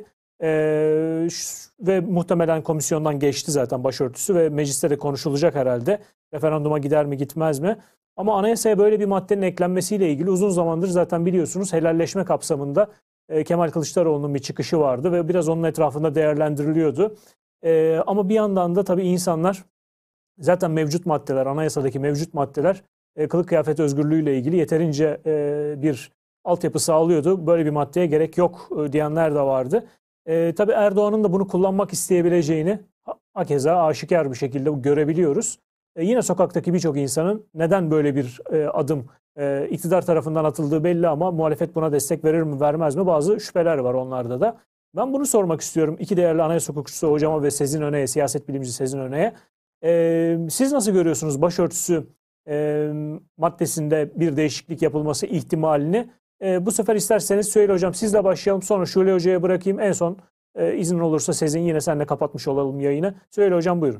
Ve muhtemelen komisyondan geçti zaten başörtüsü ve mecliste de konuşulacak herhalde. Referanduma gider mi gitmez mi? Ama anayasaya böyle bir maddenin eklenmesiyle ilgili uzun zamandır zaten biliyorsunuz helalleşme kapsamında Kemal Kılıçdaroğlu'nun bir çıkışı vardı ve biraz onun etrafında değerlendiriliyordu. Ama bir yandan da tabii insanlar zaten mevcut maddeler, anayasadaki mevcut maddeler kılık kıyafet özgürlüğüyle ilgili yeterince bir altyapı sağlıyordu. Böyle bir maddeye gerek yok diyenler de vardı. Tabii Erdoğan'ın da bunu kullanmak isteyebileceğini hakeza aşikar bir şekilde görebiliyoruz. Yine sokaktaki birçok insanın neden böyle bir adım iktidar tarafından atıldığı belli ama muhalefet buna destek verir mi vermez mi bazı şüpheler var onlarda da. Ben bunu sormak istiyorum iki değerli anayasa hukukçusu hocama ve Sezin Öne'ye, siyaset bilimci Sezin Öne'ye. Siz nasıl görüyorsunuz başörtüsü maddesinde bir değişiklik yapılması ihtimalini Bu sefer isterseniz Süheyl Hocam sizle başlayalım. Sonra Şule Hoca'ya bırakayım. En son izin olursa Sezin yine seninle kapatmış olalım yayını. Süheyl Hocam buyurun.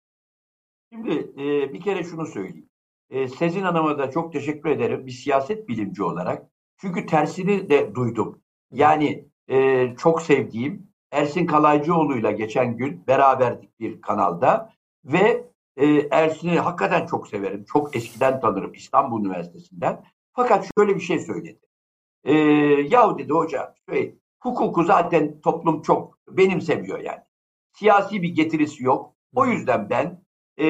Şimdi bir kere şunu söyleyeyim. Sezin Hanım'a da çok teşekkür ederim bir siyaset bilimci olarak. Çünkü tersini de duydum. Yani çok sevdiğim Ersin Kalaycıoğlu'yla geçen gün beraberdik bir kanalda ve Ersin'i hakikaten çok severim. Çok eskiden tanırım İstanbul Üniversitesi'nden. Fakat şöyle bir şey söyledi. Yahu dedi hoca, hukuku zaten toplum çok benimsemiyor yani. Siyasi bir getirisi yok. O yüzden ben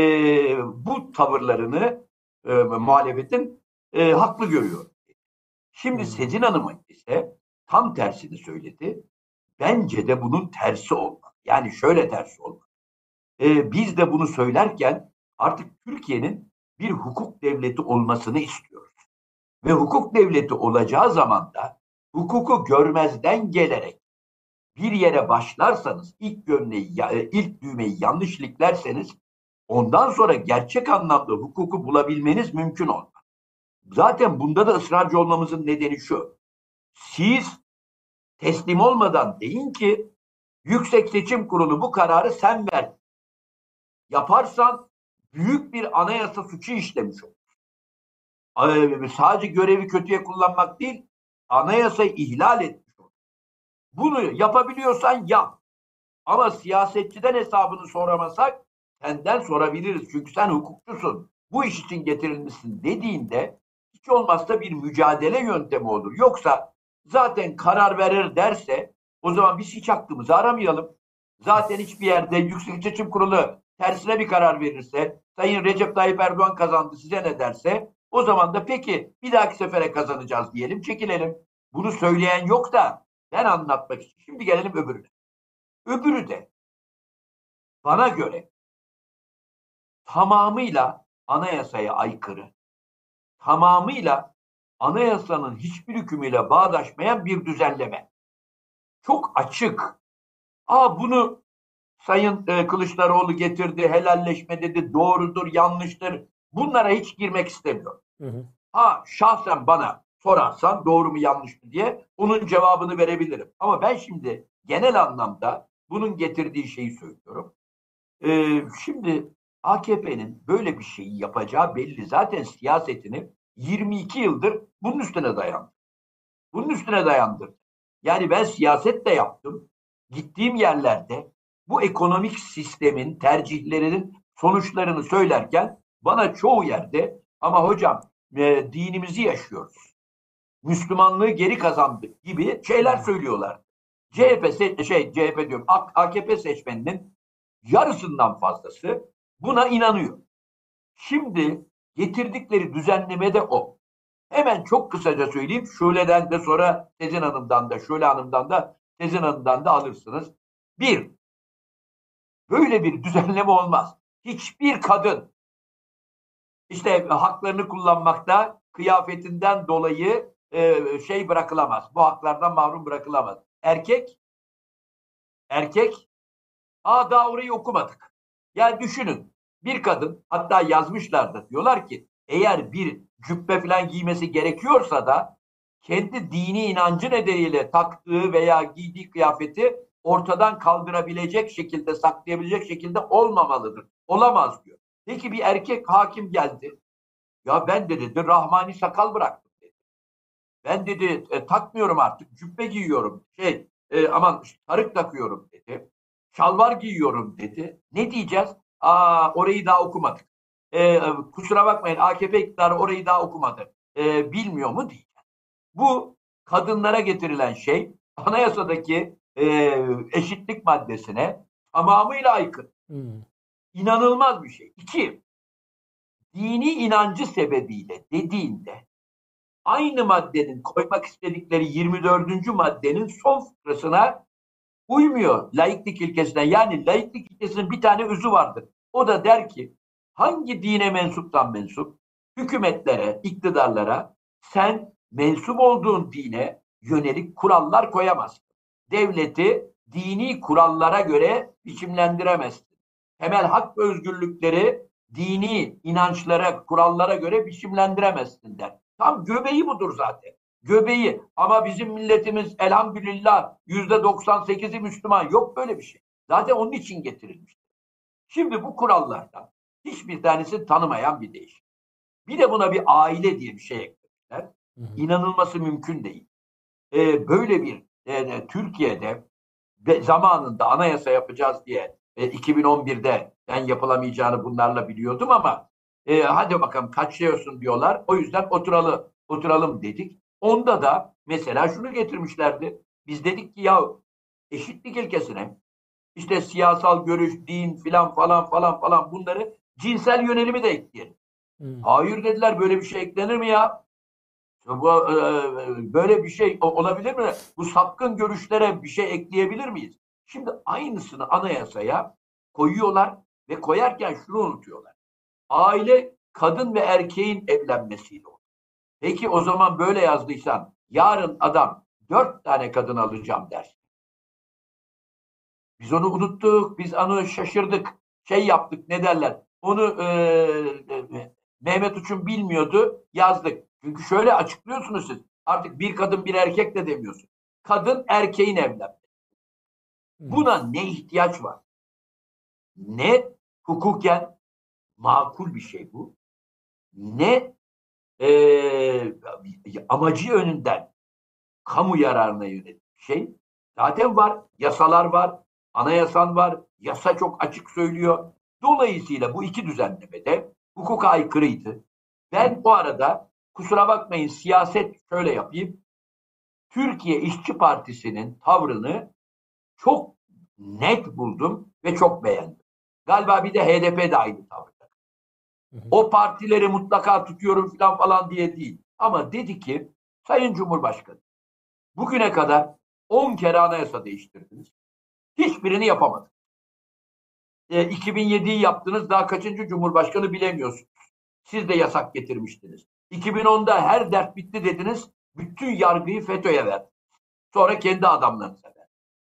bu tavırlarını muhalefetin haklı görüyorum. Şimdi Sezin Hanım'ın ise tam tersini söyledi. Bence de bunun tersi olmalı. Yani şöyle tersi olmalı. Biz de bunu söylerken artık Türkiye'nin bir hukuk devleti olmasını istiyoruz. Ve hukuk devleti olacağı zaman da hukuku görmezden gelerek bir yere başlarsanız, ilk düğmeyi yanlış iliklerseniz ondan sonra gerçek anlamda hukuku bulabilmeniz mümkün olmaz. Zaten bunda da ısrarcı olmamızın nedeni şu. Siz teslim olmadan deyin ki Yüksek Seçim Kurulu bu kararı sen ver. Yaparsan büyük bir anayasa suçu işlemiş olur. Sadece görevi kötüye kullanmak değil, anayasayı ihlal etmiş olur. Bunu yapabiliyorsan yap. Ama siyasetçiden hesabını soramasak senden sorabiliriz. Çünkü sen hukukçusun. Bu iş için getirilmişsin dediğinde hiç olmazsa bir mücadele yöntemi olur. Yoksa zaten karar verir derse o zaman biz hiç hakkımızı aramayalım. Zaten hiçbir yerde Yüksek Seçim Kurulu tersine bir karar verirse, Sayın Recep Tayyip Erdoğan kazandı size ne derse, o zaman da peki bir dahaki sefere kazanacağız diyelim, çekilelim. Bunu söyleyen yok da ben anlatmak için. Şimdi gelelim öbürüne. Öbürü de bana göre tamamıyla anayasaya aykırı, tamamıyla anayasanın hiçbir hükmüyle bağdaşmayan bir düzenleme. Çok açık. Bunu Sayın Kılıçdaroğlu getirdi, helalleşme dedi, doğrudur, yanlıştır. Bunlara hiç girmek istemiyorum. Şahsen bana sorarsan doğru mu yanlış mı diye onun cevabını verebilirim. Ama ben şimdi genel anlamda bunun getirdiği şeyi söylüyorum. Şimdi AKP'nin böyle bir şeyi yapacağı belli. Zaten siyasetini 22 yıldır bunun üstüne dayandı. Bunun üstüne dayandı. Yani ben siyaset de yaptım. Gittiğim yerlerde bu ekonomik sistemin tercihlerinin sonuçlarını söylerken bana çoğu yerde ama hocam dinimizi yaşıyoruz. Müslümanlığı geri kazandık gibi şeyler söylüyorlar. CHP diyorum, AKP seçmeninin yarısından fazlası buna inanıyor. Şimdi getirdikleri düzenleme de o. Hemen çok kısaca söyleyeyim. Şule'den de sonra Sezin Hanım'dan da, Şule Hanım'dan da, Sezin Hanım'dan da alırsınız. Böyle bir düzenleme olmaz. Hiçbir kadın işte haklarını kullanmakta kıyafetinden dolayı bırakılamaz. Bu haklardan mahrum bırakılamaz. Erkek daha orayı okumadık. Yani düşünün bir kadın, hatta yazmışlardı, diyorlar ki eğer bir cübbe falan giymesi gerekiyorsa da kendi dini inancı nedeniyle taktığı veya giydiği kıyafeti ortadan kaldırabilecek şekilde, saklayabilecek şekilde olmamalıdır. Olamaz diyor. Peki bir erkek hakim geldi. Ya ben de dedi Rahmani sakal bıraktım dedi. Ben dedi takmıyorum artık, cübbe giyiyorum. Sarık takıyorum dedi. Şalvar giyiyorum dedi. Ne diyeceğiz? Orayı daha okumadık. Kusura bakmayın, AKP iktidarı orayı daha okumadı. Bilmiyor mu diyeceğiz. Bu kadınlara getirilen şey anayasadaki eşitlik maddesine tamamıyla aykırı. İnanılmaz bir şey. 2. Dini inancı sebebiyle dediğinde aynı maddenin koymak istedikleri 24. maddenin son fıkrasına uymuyor laiklik ilkesine. Yani laiklik ilkesinin bir tane özü vardır. O da der ki hangi dine mensuptan mensup hükümetlere, iktidarlara sen mensup olduğun dine yönelik kurallar koyamazsın. Devleti dini kurallara göre biçimlendiremezsin. Temel hak ve özgürlükleri dini inançlara, kurallara göre biçimlendiremezsin der. Tam göbeği budur zaten. göbeği. Ama bizim milletimiz elhamdülillah %98'i Müslüman. Yok böyle bir şey. Zaten onun için getirilmiş. Şimdi bu kurallardan hiçbir tanesi tanımayan bir değişim. Bir de buna bir aile diye bir şey eklemişler. İnanılması mümkün değil. Böyle bir Türkiye'de zamanında anayasa yapacağız diye 2011'de ben yapılamayacağını bunlarla biliyordum ama hadi bakalım kaçıyorsun diyorlar. O yüzden oturalım dedik. Onda da mesela şunu getirmişlerdi. Biz dedik ki ya eşitlik ilkesine işte siyasal görüş, din filan falan bunları cinsel yönelimi de ekleyelim. Hayır dediler, böyle bir şey eklenir mi ya? Böyle bir şey olabilir mi? Bu sapkın görüşlere bir şey ekleyebilir miyiz? Şimdi aynısını anayasaya koyuyorlar ve koyarken şunu unutuyorlar. Aile kadın ve erkeğin evlenmesiyle olur. Peki o zaman böyle yazdıysan yarın adam 4 tane kadın alacağım der. Biz onu unuttuk, biz onu şaşırdık, şey yaptık, ne derler? Onu Mehmet Uç'un bilmiyordu, yazdık. Çünkü şöyle açıklıyorsunuz siz. Artık bir kadın bir erkek de demiyorsun. Kadın erkeğin evlenmesi. Buna ne ihtiyaç var? Ne hukuken makul bir şey bu. Ne amacı yönünden kamu yararına yönelik bir şey. Zaten var, yasalar var, anayasan var, yasa çok açık söylüyor. Dolayısıyla bu iki düzenlemede hukuka aykırıydı. Ben bu arada kusura bakmayın, siyaset şöyle yapayım. Türkiye İşçi Partisi'nin tavrını çok net buldum ve çok beğendim. Galiba bir de HDP de aynı tavırda. O partileri mutlaka tutuyorum falan diye değil. Ama dedi ki Sayın Cumhurbaşkanı, bugüne kadar 10 kere anayasa değiştirdiniz. Hiçbirini yapamadınız. 2007'yi yaptınız, daha kaçıncı Cumhurbaşkanı bilemiyorsunuz. Siz de yasak getirmiştiniz. 2010'da her dert bitti dediniz, bütün yargıyı FETÖ'ye verdiniz. Sonra kendi adamlarınıza verdiniz.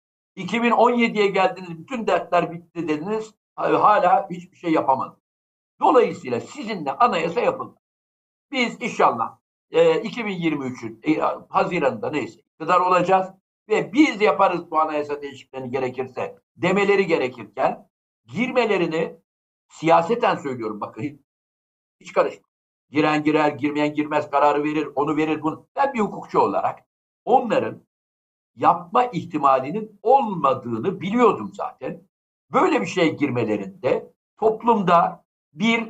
2017'ye geldiniz, bütün dertler bitti dediniz, hala hiçbir şey yapamadınız. Dolayısıyla sizinle anayasa yapıldı. Biz inşallah 2023'ün Haziran'da neyse iktidar olacağız ve biz yaparız bu anayasa değişikliğini gerekirse demeleri gerekirken girmelerini siyaseten söylüyorum, bakın hiç karışma. Giren girer, girmeyen girmez kararı verir, onu verir bunu. Ben bir hukukçu olarak onların yapma ihtimalinin olmadığını biliyordum zaten. Böyle bir şeye girmelerinde toplumda bir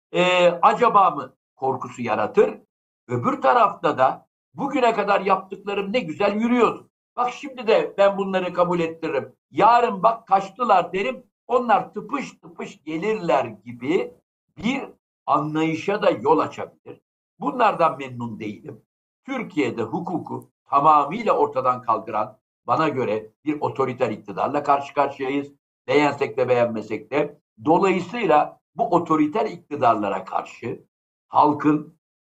acaba mı korkusu yaratır. Öbür tarafta da bugüne kadar yaptıklarım ne güzel yürüyordu. Bak şimdi de ben bunları kabul ettiririm. Yarın bak kaçtılar derim. Onlar tıpış tıpış gelirler gibi bir anlayışa da yol açabilir. Bunlardan memnun değilim. Türkiye'de hukuku tamamıyla ortadan kaldıran, bana göre bir otoriter iktidarla karşı karşıyayız. Beğensek de beğenmesek de. Dolayısıyla bu otoriter iktidarlara karşı halkın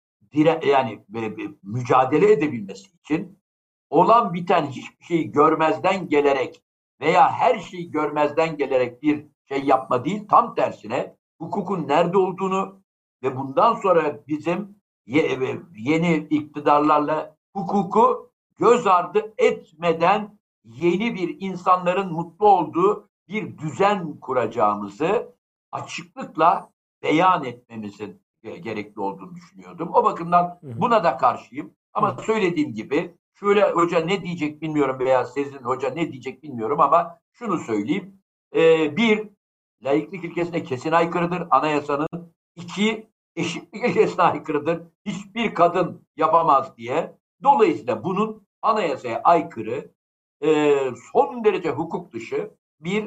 yani mücadele edebilmesi için olan biten hiçbir şeyi görmezden gelerek veya her şeyi görmezden gelerek bir şey yapma değil, tam tersine hukukun nerede olduğunu ve bundan sonra bizim yeni iktidarlarla hukuku göz ardı etmeden yeni bir insanların mutlu olduğu bir düzen kuracağımızı açıklıkla beyan etmemizin gerekli olduğunu düşünüyordum. O bakımdan buna da karşıyım. Ama söylediğim gibi şöyle, hoca ne diyecek bilmiyorum veya Sezin Hoca ne diyecek bilmiyorum ama şunu söyleyeyim. Bir, laiklik ilkesine kesin aykırıdır anayasanın. İki, eşitlik ilkesine aykırıdır. Hiçbir kadın yapamaz diye. Dolayısıyla bunun anayasaya aykırı, son derece hukuk dışı bir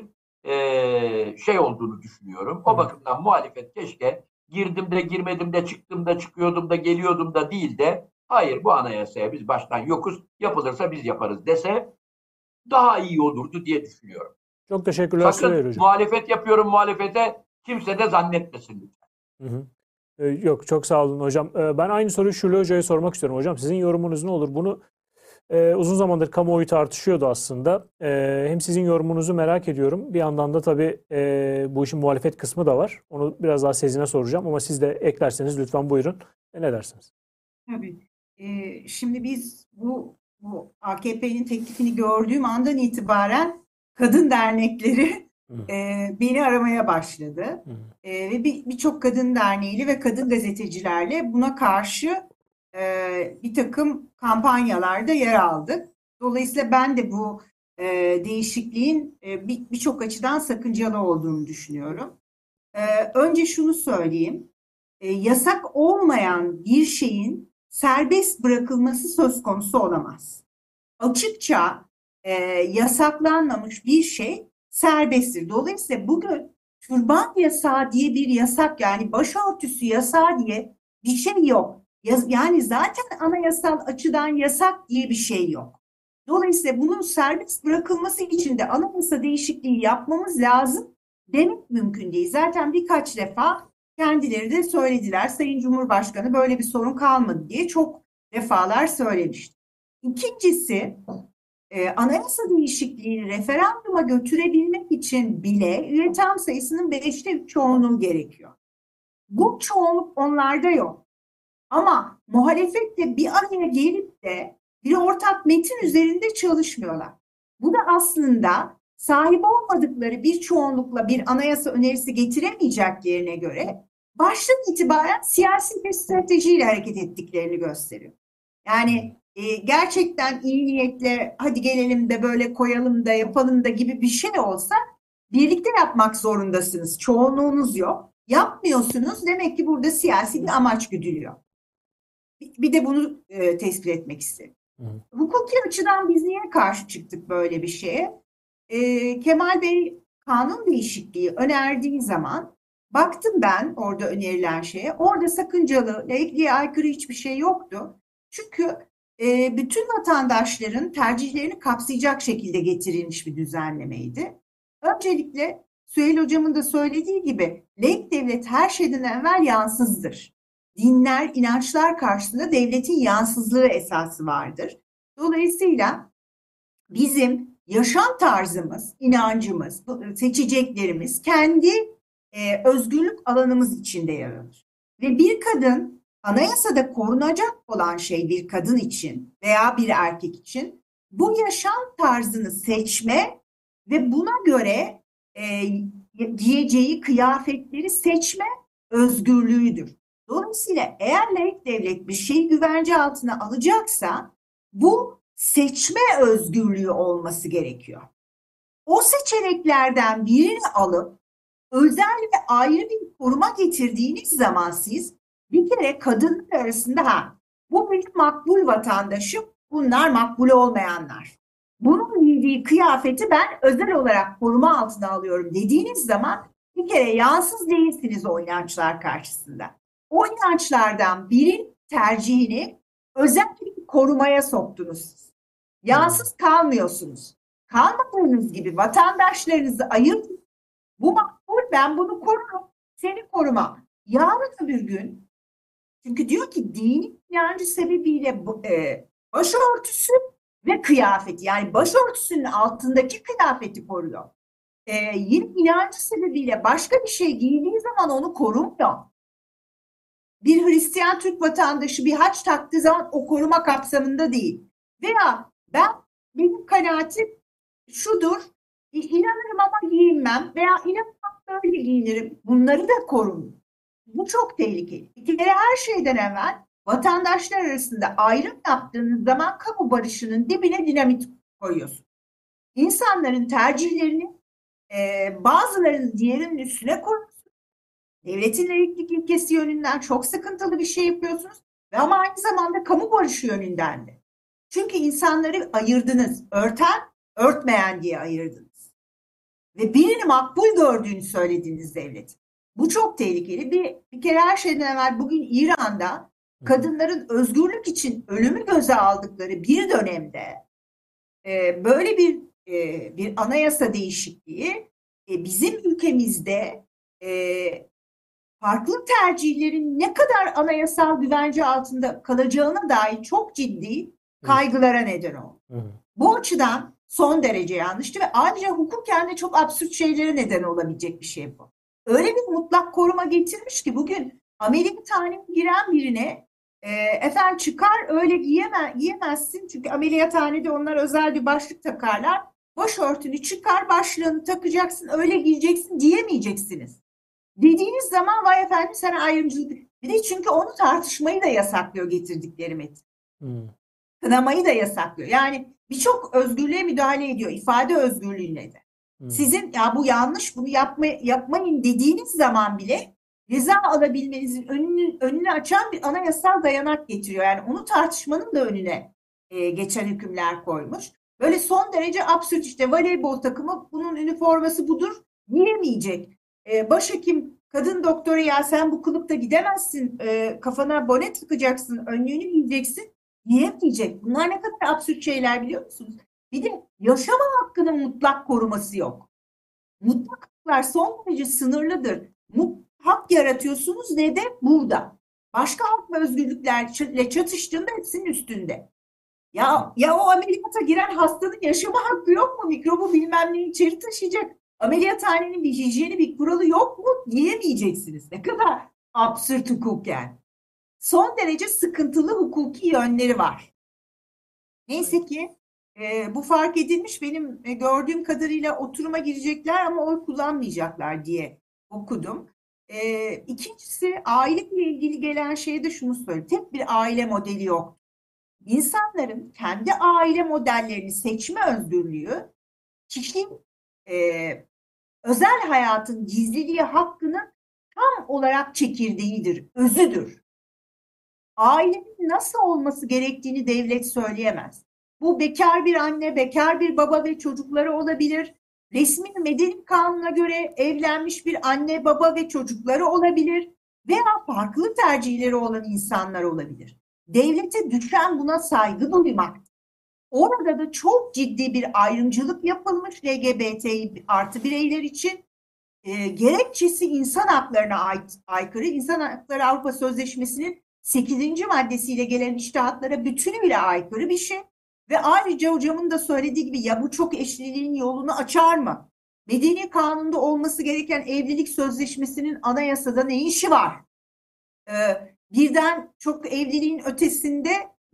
şey olduğunu düşünüyorum. O bakımdan muhalefet keşke girdim de girmedim de çıktım da çıkıyordum da geliyordum da değil de hayır, bu anayasaya biz baştan yokuz, yapılırsa biz yaparız dese daha iyi olurdu diye düşünüyorum. Çok teşekkürler Süreyya Sakın Hocam. muhalefet yapıyorum muhalefete kimse de zannetmesin lütfen. Yok, çok sağ olun hocam. Ben aynı soruyu Şule Hoca'ya sormak istiyorum hocam. Sizin yorumunuz ne olur? Bunu uzun zamandır kamuoyu tartışıyordu aslında. Hem sizin yorumunuzu merak ediyorum. Bir yandan da tabii bu işin muhalefet kısmı da var. Onu biraz daha Sezin'e soracağım ama siz de eklerseniz lütfen buyurun. Ne dersiniz? Tabii. Şimdi biz bu AKP'nin teklifini gördüğüm andan itibaren kadın dernekleri beni aramaya başladı. Ve birçok kadın derneğiyle ve kadın gazetecilerle buna karşı bir takım kampanyalarda yer aldık. Dolayısıyla ben de bu değişikliğin birçok açıdan sakıncalı olduğunu düşünüyorum. Önce şunu söyleyeyim. Yasak olmayan bir şeyin serbest bırakılması söz konusu olamaz. Açıkça yasaklanmamış bir şey serbesttir. Dolayısıyla bugün türban yasağı diye bir yasak, yani başörtüsü yasağı diye bir şey yok. Yani zaten anayasal açıdan yasak diye bir şey yok. Dolayısıyla bunun serbest bırakılması için de anayasa değişikliği yapmamız lazım demek mümkün değil. Zaten birkaç defa kendileri de söylediler. Sayın Cumhurbaşkanı böyle bir sorun kalmadı diye çok defalar söylemişti. İkincisi, anayasa değişikliğini referanduma götürebilmek için bile üye tam sayısının 5'te 3 çoğunluğu gerekiyor. Bu çoğunluk onlarda yok. Ama muhalefetle bir araya gelip de bir ortak metin üzerinde çalışmıyorlar. Bu da aslında sahip olmadıkları bir çoğunlukla bir anayasa önerisi getiremeyeceklerine göre baştan itibaren siyasi bir stratejiyle hareket ettiklerini gösteriyor. Yani gerçekten iyi niyetle hadi gelelim de böyle koyalım da yapalım da gibi bir şey olsa birlikte yapmak zorundasınız. Çoğunluğunuz yok. Yapmıyorsunuz. Demek ki burada siyasi bir amaç güdülüyor. Bir de bunu tespit etmek istedim. Hukuki açıdan biz niye karşı çıktık böyle bir şeye? Kemal Bey kanun değişikliği önerdiği zaman baktım ben orada önerilen şeye. Orada sakıncalı, laikliğe aykırı hiçbir şey yoktu. Çünkü bütün vatandaşların tercihlerini kapsayacak şekilde getirilmiş bir düzenlemeydi. Öncelikle Süheyl Hocam'ın da söylediği gibi laik devlet her şeyden evvel yansızdır. Dinler, inançlar karşısında devletin yansızlığı esası vardır. Dolayısıyla bizim yaşam tarzımız, inancımız, seçeceklerimiz kendi özgürlük alanımız içinde yer alır. Ve bir kadın anayasada korunacak olan şey bir kadın için veya bir erkek için bu yaşam tarzını seçme ve buna göre giyeceği kıyafetleri seçme özgürlüğüdür. Dolayısıyla eğer laik devlet bir şeyi güvence altına alacaksa bu seçme özgürlüğü olması gerekiyor. O seçeneklerden birini alıp özel ve ayrı bir koruma getirdiğiniz zaman siz bir kere kadınlar arasında bu benim makbul vatandaşım, bunlar makbul olmayanlar. Bunun giydiği kıyafeti ben özel olarak koruma altına alıyorum dediğiniz zaman bir kere yansız değilsiniz o inançlar karşısında. O inançlardan birinin tercihini özel bir korumaya soktunuz siz. Yansız kalmıyorsunuz. Kalmadığınız gibi vatandaşlarınızı ayırın. Bu makbul, ben bunu korurum, seni koruma. Yarın öbür gün, çünkü diyor ki dini inancı sebebiyle başörtüsü ve kıyafeti, yani başörtüsünün altındaki kıyafeti koruyor. Yine inancı sebebiyle başka bir şey giydiği zaman onu korumuyor. Bir Hristiyan Türk vatandaşı bir haç taktığı zaman o koruma kapsamında değil. Veya benim kanaatim şudur, inanırım ama giyinmem veya inanmam böyle giyinirim. Bunları da korun. Bu çok tehlikeli. Bir kere her şeyden evvel vatandaşlar arasında ayrım yaptığınız zaman kamu barışının dibine dinamit koyuyorsun. İnsanların tercihlerini bazılarının diğerinin üstüne koyuyorsunuz. Devletin laiklik ilkesi yönünden çok sıkıntılı bir şey yapıyorsunuz. Ama aynı zamanda kamu barışı yönünden de. Çünkü insanları ayırdınız. Örten, örtmeyen diye ayırdınız. Ve birini makbul gördüğünü söylediniz devlet. Bu çok tehlikeli. Bir kere her şeyden evvel bugün İran'da kadınların özgürlük için ölümü göze aldıkları bir dönemde böyle bir anayasa değişikliği bizim ülkemizde farklı tercihlerin ne kadar anayasal güvence altında kalacağına dair çok ciddi kaygılara neden oldu. Bu açıdan son derece yanlıştı ve ayrıca hukuken de çok absürt şeylere neden olabilecek bir şey bu. Öyle bir mutlak koruma getirmiş ki bugün ameliyathaneye giren birine Efendim çıkar öyle giyemezsin çünkü ameliyathanede onlar özel bir başlık takarlar. Başörtünü çıkar, başlığını takacaksın, öyle giyeceksin diyemeyeceksiniz. Dediğiniz zaman vay efendim sen ayrımcılık. Bir de çünkü onu tartışmayı da yasaklıyor getirdikleri metin. Kınamayı da yasaklıyor. Yani birçok özgürlüğe müdahale ediyor. İfade özgürlüğüne de. Sizin ya bu yanlış bunu yapmayın dediğiniz zaman bile ceza alabilmenizin önünü açan bir anayasal dayanak getiriyor. Yani onu tartışmanın da önüne geçen hükümler koymuş. Böyle son derece absürt işte voleybol takımı bunun üniforması budur diyemeyecek. Başhekim kadın doktora ya sen bu kılıkta gidemezsin, kafana bone takacaksın, önlüğünü giyeceksin diyemeyecek. Bunlar ne kadar absürt şeyler biliyor musunuz? Bir de yaşama hakkının mutlak koruması yok. Mutlak haklar son derece sınırlıdır. Hak yaratıyorsunuz ne de burada. Başka hak ve özgürlüklerle çatıştığında hepsinin üstünde. Ya o ameliyata giren hastanın yaşama hakkı yok mu? Mikrobu bilmem neyi içeri taşıyacak. Ameliyathanenin bir hijyeni, bir kuralı yok mu? Diyemeyeceksiniz. Ne kadar absürt hukuken. Son derece sıkıntılı hukuki yönleri var. Neyse ki bu fark edilmiş. Benim gördüğüm kadarıyla oturuma girecekler ama oy kullanmayacaklar diye okudum. İkincisi aileyle ilgili gelen şeye de şunu söyleyeyim. Tek bir aile modeli yok. İnsanların kendi aile modellerini seçme özgürlüğü kişinin özel hayatın gizliliği hakkının tam olarak çekirdeğidir, özüdür. Ailenin nasıl olması gerektiğini devlet söyleyemez. Bu bekar bir anne, bekar bir baba ve çocukları olabilir. Resmi medeni kanuna göre evlenmiş bir anne, baba ve çocukları olabilir. Veya farklı tercihleri olan insanlar olabilir. Devlete düşen buna saygı duymak. Orada da çok ciddi bir ayrımcılık yapılmış LGBT artı bireyler için. Gerekçesi insan haklarına aykırı. İnsan Hakları Avrupa Sözleşmesi'nin 8. maddesiyle gelen içtihatlara bütünüyle aykırı bir şey. Ve ayrıca hocamın da söylediği gibi ya bu çok eşliliğin yolunu açar mı? Medeni kanunda olması gereken evlilik sözleşmesinin anayasada ne işi var? Birden çok evliliğin ötesinde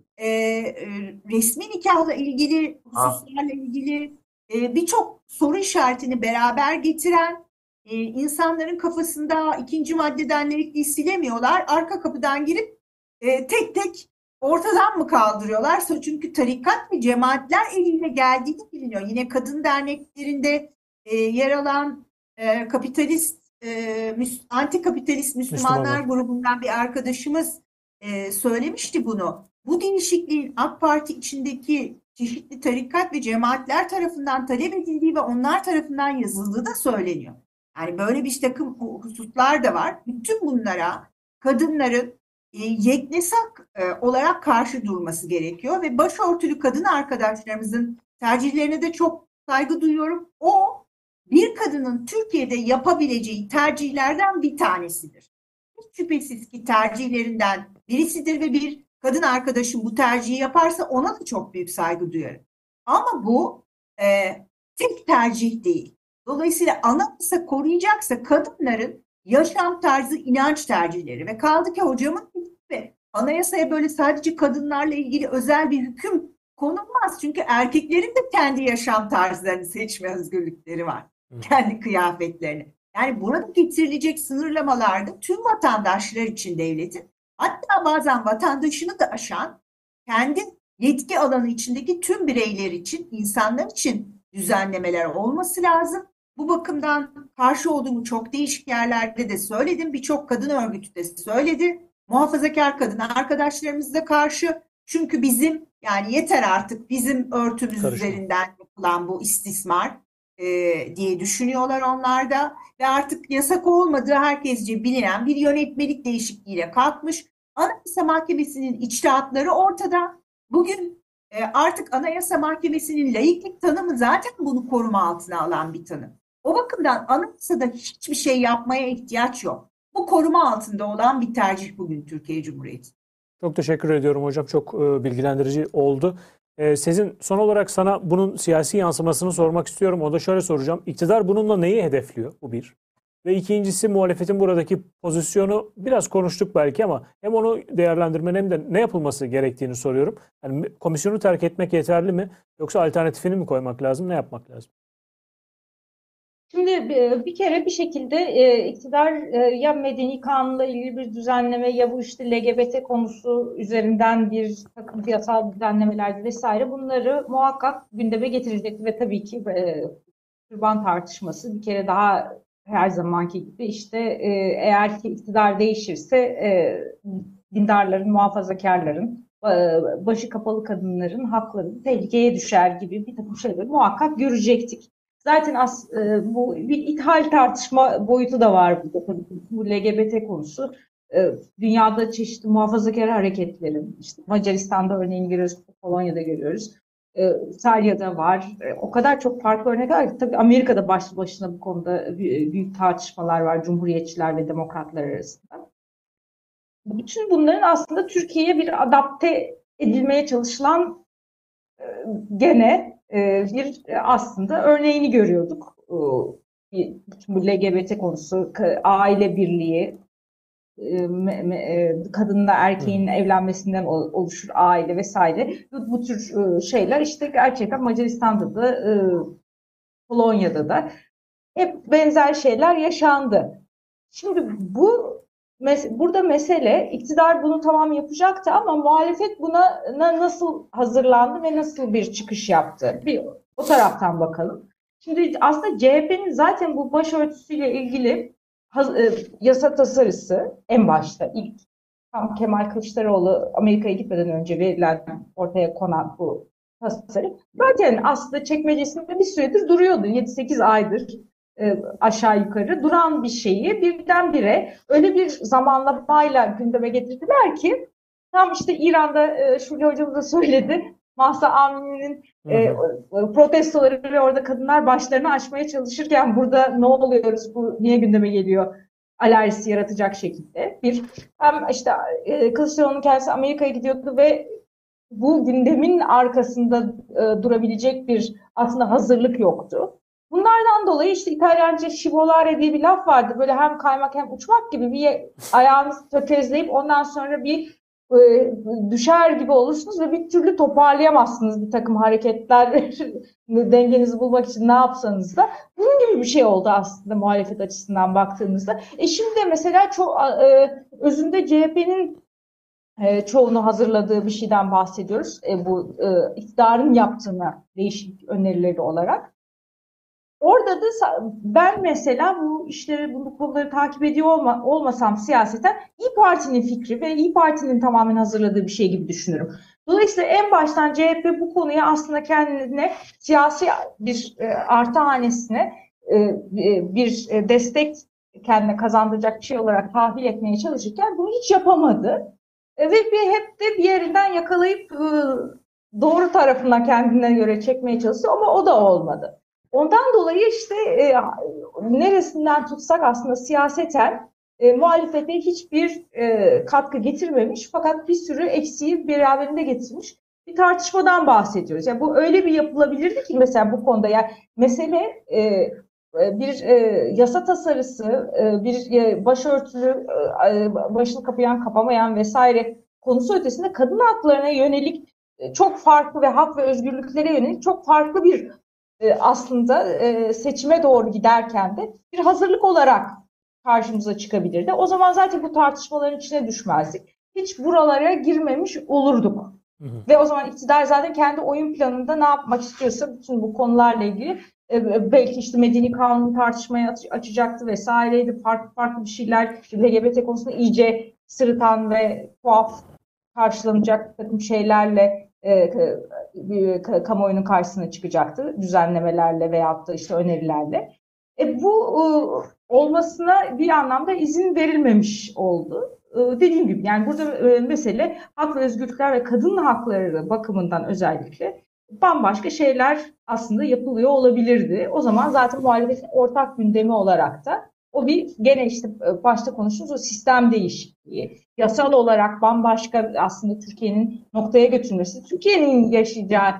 resmi nikahla ilgili hususlarla ilgili birçok soru işaretini beraber getiren insanların kafasında ikinci maddeden laikliği silemiyorlar. Arka kapıdan girip tek tek ortadan mı kaldırıyorlar? Çünkü tarikat ve cemaatler eliyle geldiğini biliniyor. Yine kadın derneklerinde yer alan kapitalist antikapitalist Müslümanlar grubundan bir arkadaşımız söylemişti bunu. Bu değişikliğin AK Parti içindeki çeşitli tarikat ve cemaatler tarafından talep edildiği ve onlar tarafından yazıldığı da söyleniyor. Yani böyle bir takım hususlar da var. Bütün bunlara kadınların yeknesak olarak karşı durması gerekiyor ve başörtülü kadın arkadaşlarımızın tercihlerine de çok saygı duyuyorum. O bir kadının Türkiye'de yapabileceği tercihlerden bir tanesidir. Hiç şüphesiz ki tercihlerinden birisidir ve bir kadın arkadaşım bu tercihi yaparsa ona da çok büyük saygı duyarım. Ama bu tek tercih değil. Dolayısıyla anayasa koruyacaksa kadınların yaşam tarzı, inanç tercihleri ve kaldı ki hocamın gibi anayasaya böyle sadece kadınlarla ilgili özel bir hüküm konulmaz. Çünkü erkeklerin de kendi yaşam tarzlarını seçme özgürlükleri var. Kendi kıyafetlerini. Yani burada getirilecek sınırlamalarda tüm vatandaşlar için devletin, hatta bazen vatandaşını da aşan, kendi yetki alanı içindeki tüm bireyler için, insanlar için düzenlemeler olması lazım. Bu bakımdan karşı olduğumu çok değişik yerlerde de söyledim. Birçok kadın örgütü de söyledi. Muhafazakar kadın arkadaşlarımız da karşı. Çünkü bizim yani yeter artık bizim örtümüz üzerinden yapılan bu istismar diye düşünüyorlar onlar da. Ve artık yasak olmadığı herkesce bilinen bir yönetmelik değişikliğiyle kalkmış. Anayasa Mahkemesi'nin içtihatları ortada. Bugün artık Anayasa Mahkemesi'nin laiklik tanımı zaten bunu koruma altına alan bir tanım. O bakımdan anayasada hiçbir şey yapmaya ihtiyaç yok. Bu koruma altında olan bir tercih bugün Türkiye Cumhuriyeti. Çok teşekkür ediyorum hocam. Çok bilgilendirici oldu. Sezin, son olarak sana bunun siyasi yansımasını sormak istiyorum. O da şöyle soracağım. İktidar bununla neyi hedefliyor? Bu bir. Ve ikincisi muhalefetin buradaki pozisyonu biraz konuştuk belki ama hem onu değerlendirmen hem de ne yapılması gerektiğini soruyorum. Yani komisyonu terk etmek yeterli mi yoksa alternatifini mi koymak lazım, ne yapmak lazım? Şimdi bir kere bir şekilde iktidar ya medeni kanunla ilgili bir düzenleme ya bu işte LGBT konusu üzerinden bir takım yasal düzenlemeler vesaire bunları muhakkak gündeme getirecekti ve tabii ki türban tartışması bir kere daha her zamanki gibi işte eğer ki iktidar değişirse dindarların, muhafazakarların, başı kapalı kadınların hakları tehlikeye düşer gibi bir takım şeyleri muhakkak görecektik. Zaten bu bir ithal tartışma boyutu da var burada tabii. Bu LGBT konusu. Dünyada çeşitli muhafazakar hareketlerin, işte Macaristan'da örneğini görüyoruz, Polonya'da görüyoruz. İtalya'da var. O kadar çok farklı örnek var ki tabii Amerika'da başlı başına bu konuda büyük tartışmalar var Cumhuriyetçiler ve demokratlar arasında. Bütün bunların aslında Türkiye'ye bir adapte edilmeye çalışılan gene bir aslında örneğini görüyorduk. Bu LGBT konusu, aile birliği, kadınla erkeğin evlenmesinden oluşur aile vesaire. Bu tür şeyler işte gerçekten Macaristan'da da Polonya'da da hep benzer şeyler yaşandı. Şimdi burada mesele iktidar bunu tamam yapacaktı ama muhalefet buna nasıl hazırlandı ve nasıl bir çıkış yaptı? Bir o taraftan bakalım. Şimdi aslında CHP'nin zaten bu başörtüsüyle ilgili yasa tasarısı en başta ilk tam Kemal Kılıçdaroğlu Amerika'ya gitmeden önce verilen ortaya konan bu tasarı zaten aslında çekmecesinde bir süredir duruyordu. 7-8 aydır aşağı yukarı duran bir şeyi birdenbire öyle bir zamanlamayla gündeme getirdiler ki tam işte İran'da Şule hocamız da söyledi. Mahsa Amini'nin protestoları ve orada kadınlar başlarını açmaya çalışırken burada ne oluyoruz, bu niye gündeme geliyor alerjisi yaratacak şekilde. Hem işte Kılıçdaroğlu'nun kendisi Amerika'ya gidiyordu ve bu gündemin arkasında durabilecek bir aslında hazırlık yoktu. Bunlardan dolayı işte İtalyanca scivolare diye bir laf vardı. Böyle hem kaymak hem uçmak gibi bir ayağınızı tökezleyip ondan sonra bir düşer gibi olursunuz ve bir türlü toparlayamazsınız bir takım hareketler dengenizi bulmak için ne yapsanız da. Bunun gibi bir şey oldu aslında muhalefet açısından baktığımızda. Şimdi de mesela özünde CHP'nin çoğunu hazırladığı bir şeyden bahsediyoruz. Bu iktidarın yaptığına değişik önerileri olarak. Orada da ben mesela bu işleri, bu konuları takip ediyor olmasam siyaseten İYİ Parti'nin fikri ve İYİ Parti'nin tamamen hazırladığı bir şey gibi düşünürüm. Dolayısıyla en baştan CHP bu konuya aslında kendine siyasi bir artı hanesine bir destek kendine kazandıracak bir şey olarak tahvil etmeye çalışırken bunu hiç yapamadı. Ve hep de bir yerinden yakalayıp doğru tarafından kendine göre çekmeye çalıştı ama o da olmadı. Ondan dolayı işte neresinden tutsak aslında siyaseten muhalefete hiçbir katkı getirmemiş fakat bir sürü eksiği beraberinde getirmiş bir tartışmadan bahsediyoruz. Yani bu öyle bir yapılabilirdi ki mesela bu konuda yani mesele bir yasa tasarısı, bir başörtülü, başını kapayan kapamayan vesaire konusu ötesinde kadın haklarına yönelik çok farklı ve hak ve özgürlüklere yönelik çok farklı bir aslında seçime doğru giderken de bir hazırlık olarak karşımıza çıkabilirdi. O zaman zaten bu tartışmaların içine düşmezdik. Hiç buralara girmemiş olurduk. Ve o zaman iktidar zaten kendi oyun planında ne yapmak istiyorsa bütün bu konularla ilgili belki işte medeni kanunu tartışmaya açacaktı vesaireydi. Farklı bir şeyler LGBT konusunda iyice sırıtan ve tuhaf karşılanacak takım şeylerle kamuoyunun karşısına çıkacaktı düzenlemelerle veyahut da işte önerilerle. Bu olmasına bir anlamda izin verilmemiş oldu. Dediğim gibi yani burada mesele hak ve özgürlükler ve kadın hakları bakımından özellikle bambaşka şeyler aslında yapılıyor olabilirdi. O zaman zaten muhalefetin ortak gündemi olarak da o bir gene işte başta konuştuğumuz o sistem değişikliği, yasal olarak bambaşka aslında Türkiye'nin noktaya götürmesi, Türkiye'nin yaşayacağı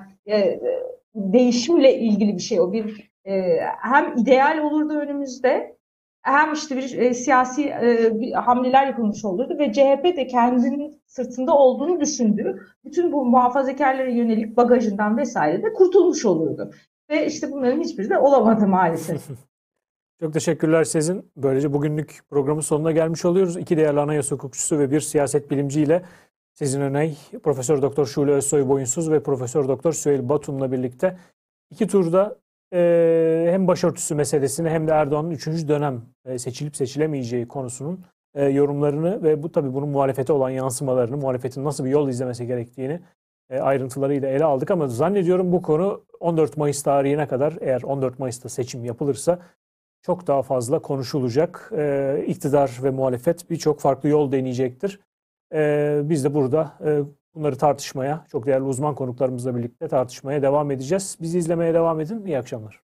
değişimle ilgili bir şey. O bir hem ideal olurdu önümüzde hem işte bir siyasi bir hamleler yapılmış olurdu ve CHP de kendinin sırtında olduğunu düşündüğü bütün bu muhafazakarlara yönelik bagajından vesaire de kurtulmuş olurdu. Ve işte bunların hiçbiri de olamadı maalesef. Çok teşekkürler Sezin. Böylece bugünlük programın sonuna gelmiş oluyoruz. İki değerli anayasa hukukçusu ve bir siyaset bilimciyle Sezin Öney, Profesör Doktor Şule Özsoy Boyunsuz ve Profesör Doktor Süheyl Batum'la birlikte iki turda hem başörtüsü meselesini hem de Erdoğan'ın 3. dönem seçilip seçilemeyeceği konusunun yorumlarını ve bu tabii bunun muhalefete olan yansımalarını, muhalefetin nasıl bir yol izlemesi gerektiğini ayrıntılarıyla ele aldık ama zannediyorum bu konu 14 Mayıs tarihine kadar, eğer 14 Mayıs'ta seçim yapılırsa çok daha fazla konuşulacak. İktidar ve muhalefet birçok farklı yol deneyecektir. Biz de burada bunları tartışmaya, çok değerli uzman konuklarımızla birlikte tartışmaya devam edeceğiz. Bizi izlemeye devam edin. İyi akşamlar.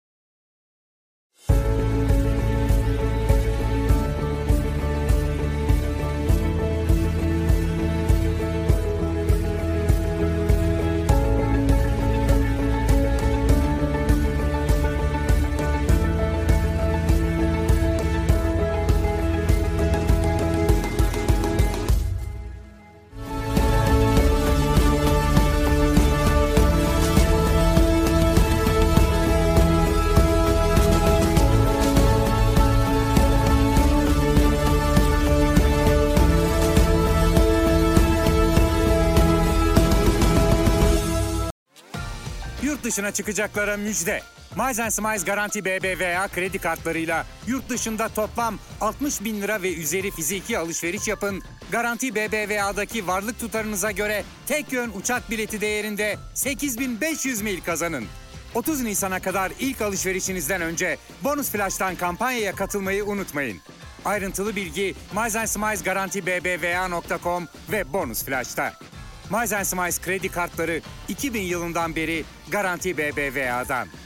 Yurt dışına çıkacaklara müjde. Miles Smiles Garanti BBVA kredi kartlarıyla yurt dışında toplam 60 bin lira ve üzeri fiziki alışveriş yapın. Garanti BBVA'daki varlık tutarınıza göre tek yön uçak bileti değerinde 8.500 mil kazanın. 30 Nisan'a kadar ilk alışverişinizden önce Bonus Flash'tan kampanyaya katılmayı unutmayın. Ayrıntılı bilgi Miles Smiles Garanti BBVA.com ve Bonus Flash'ta. Miles Smiles kredi kartları 2000 yılından beri Garanti BBVA'dan.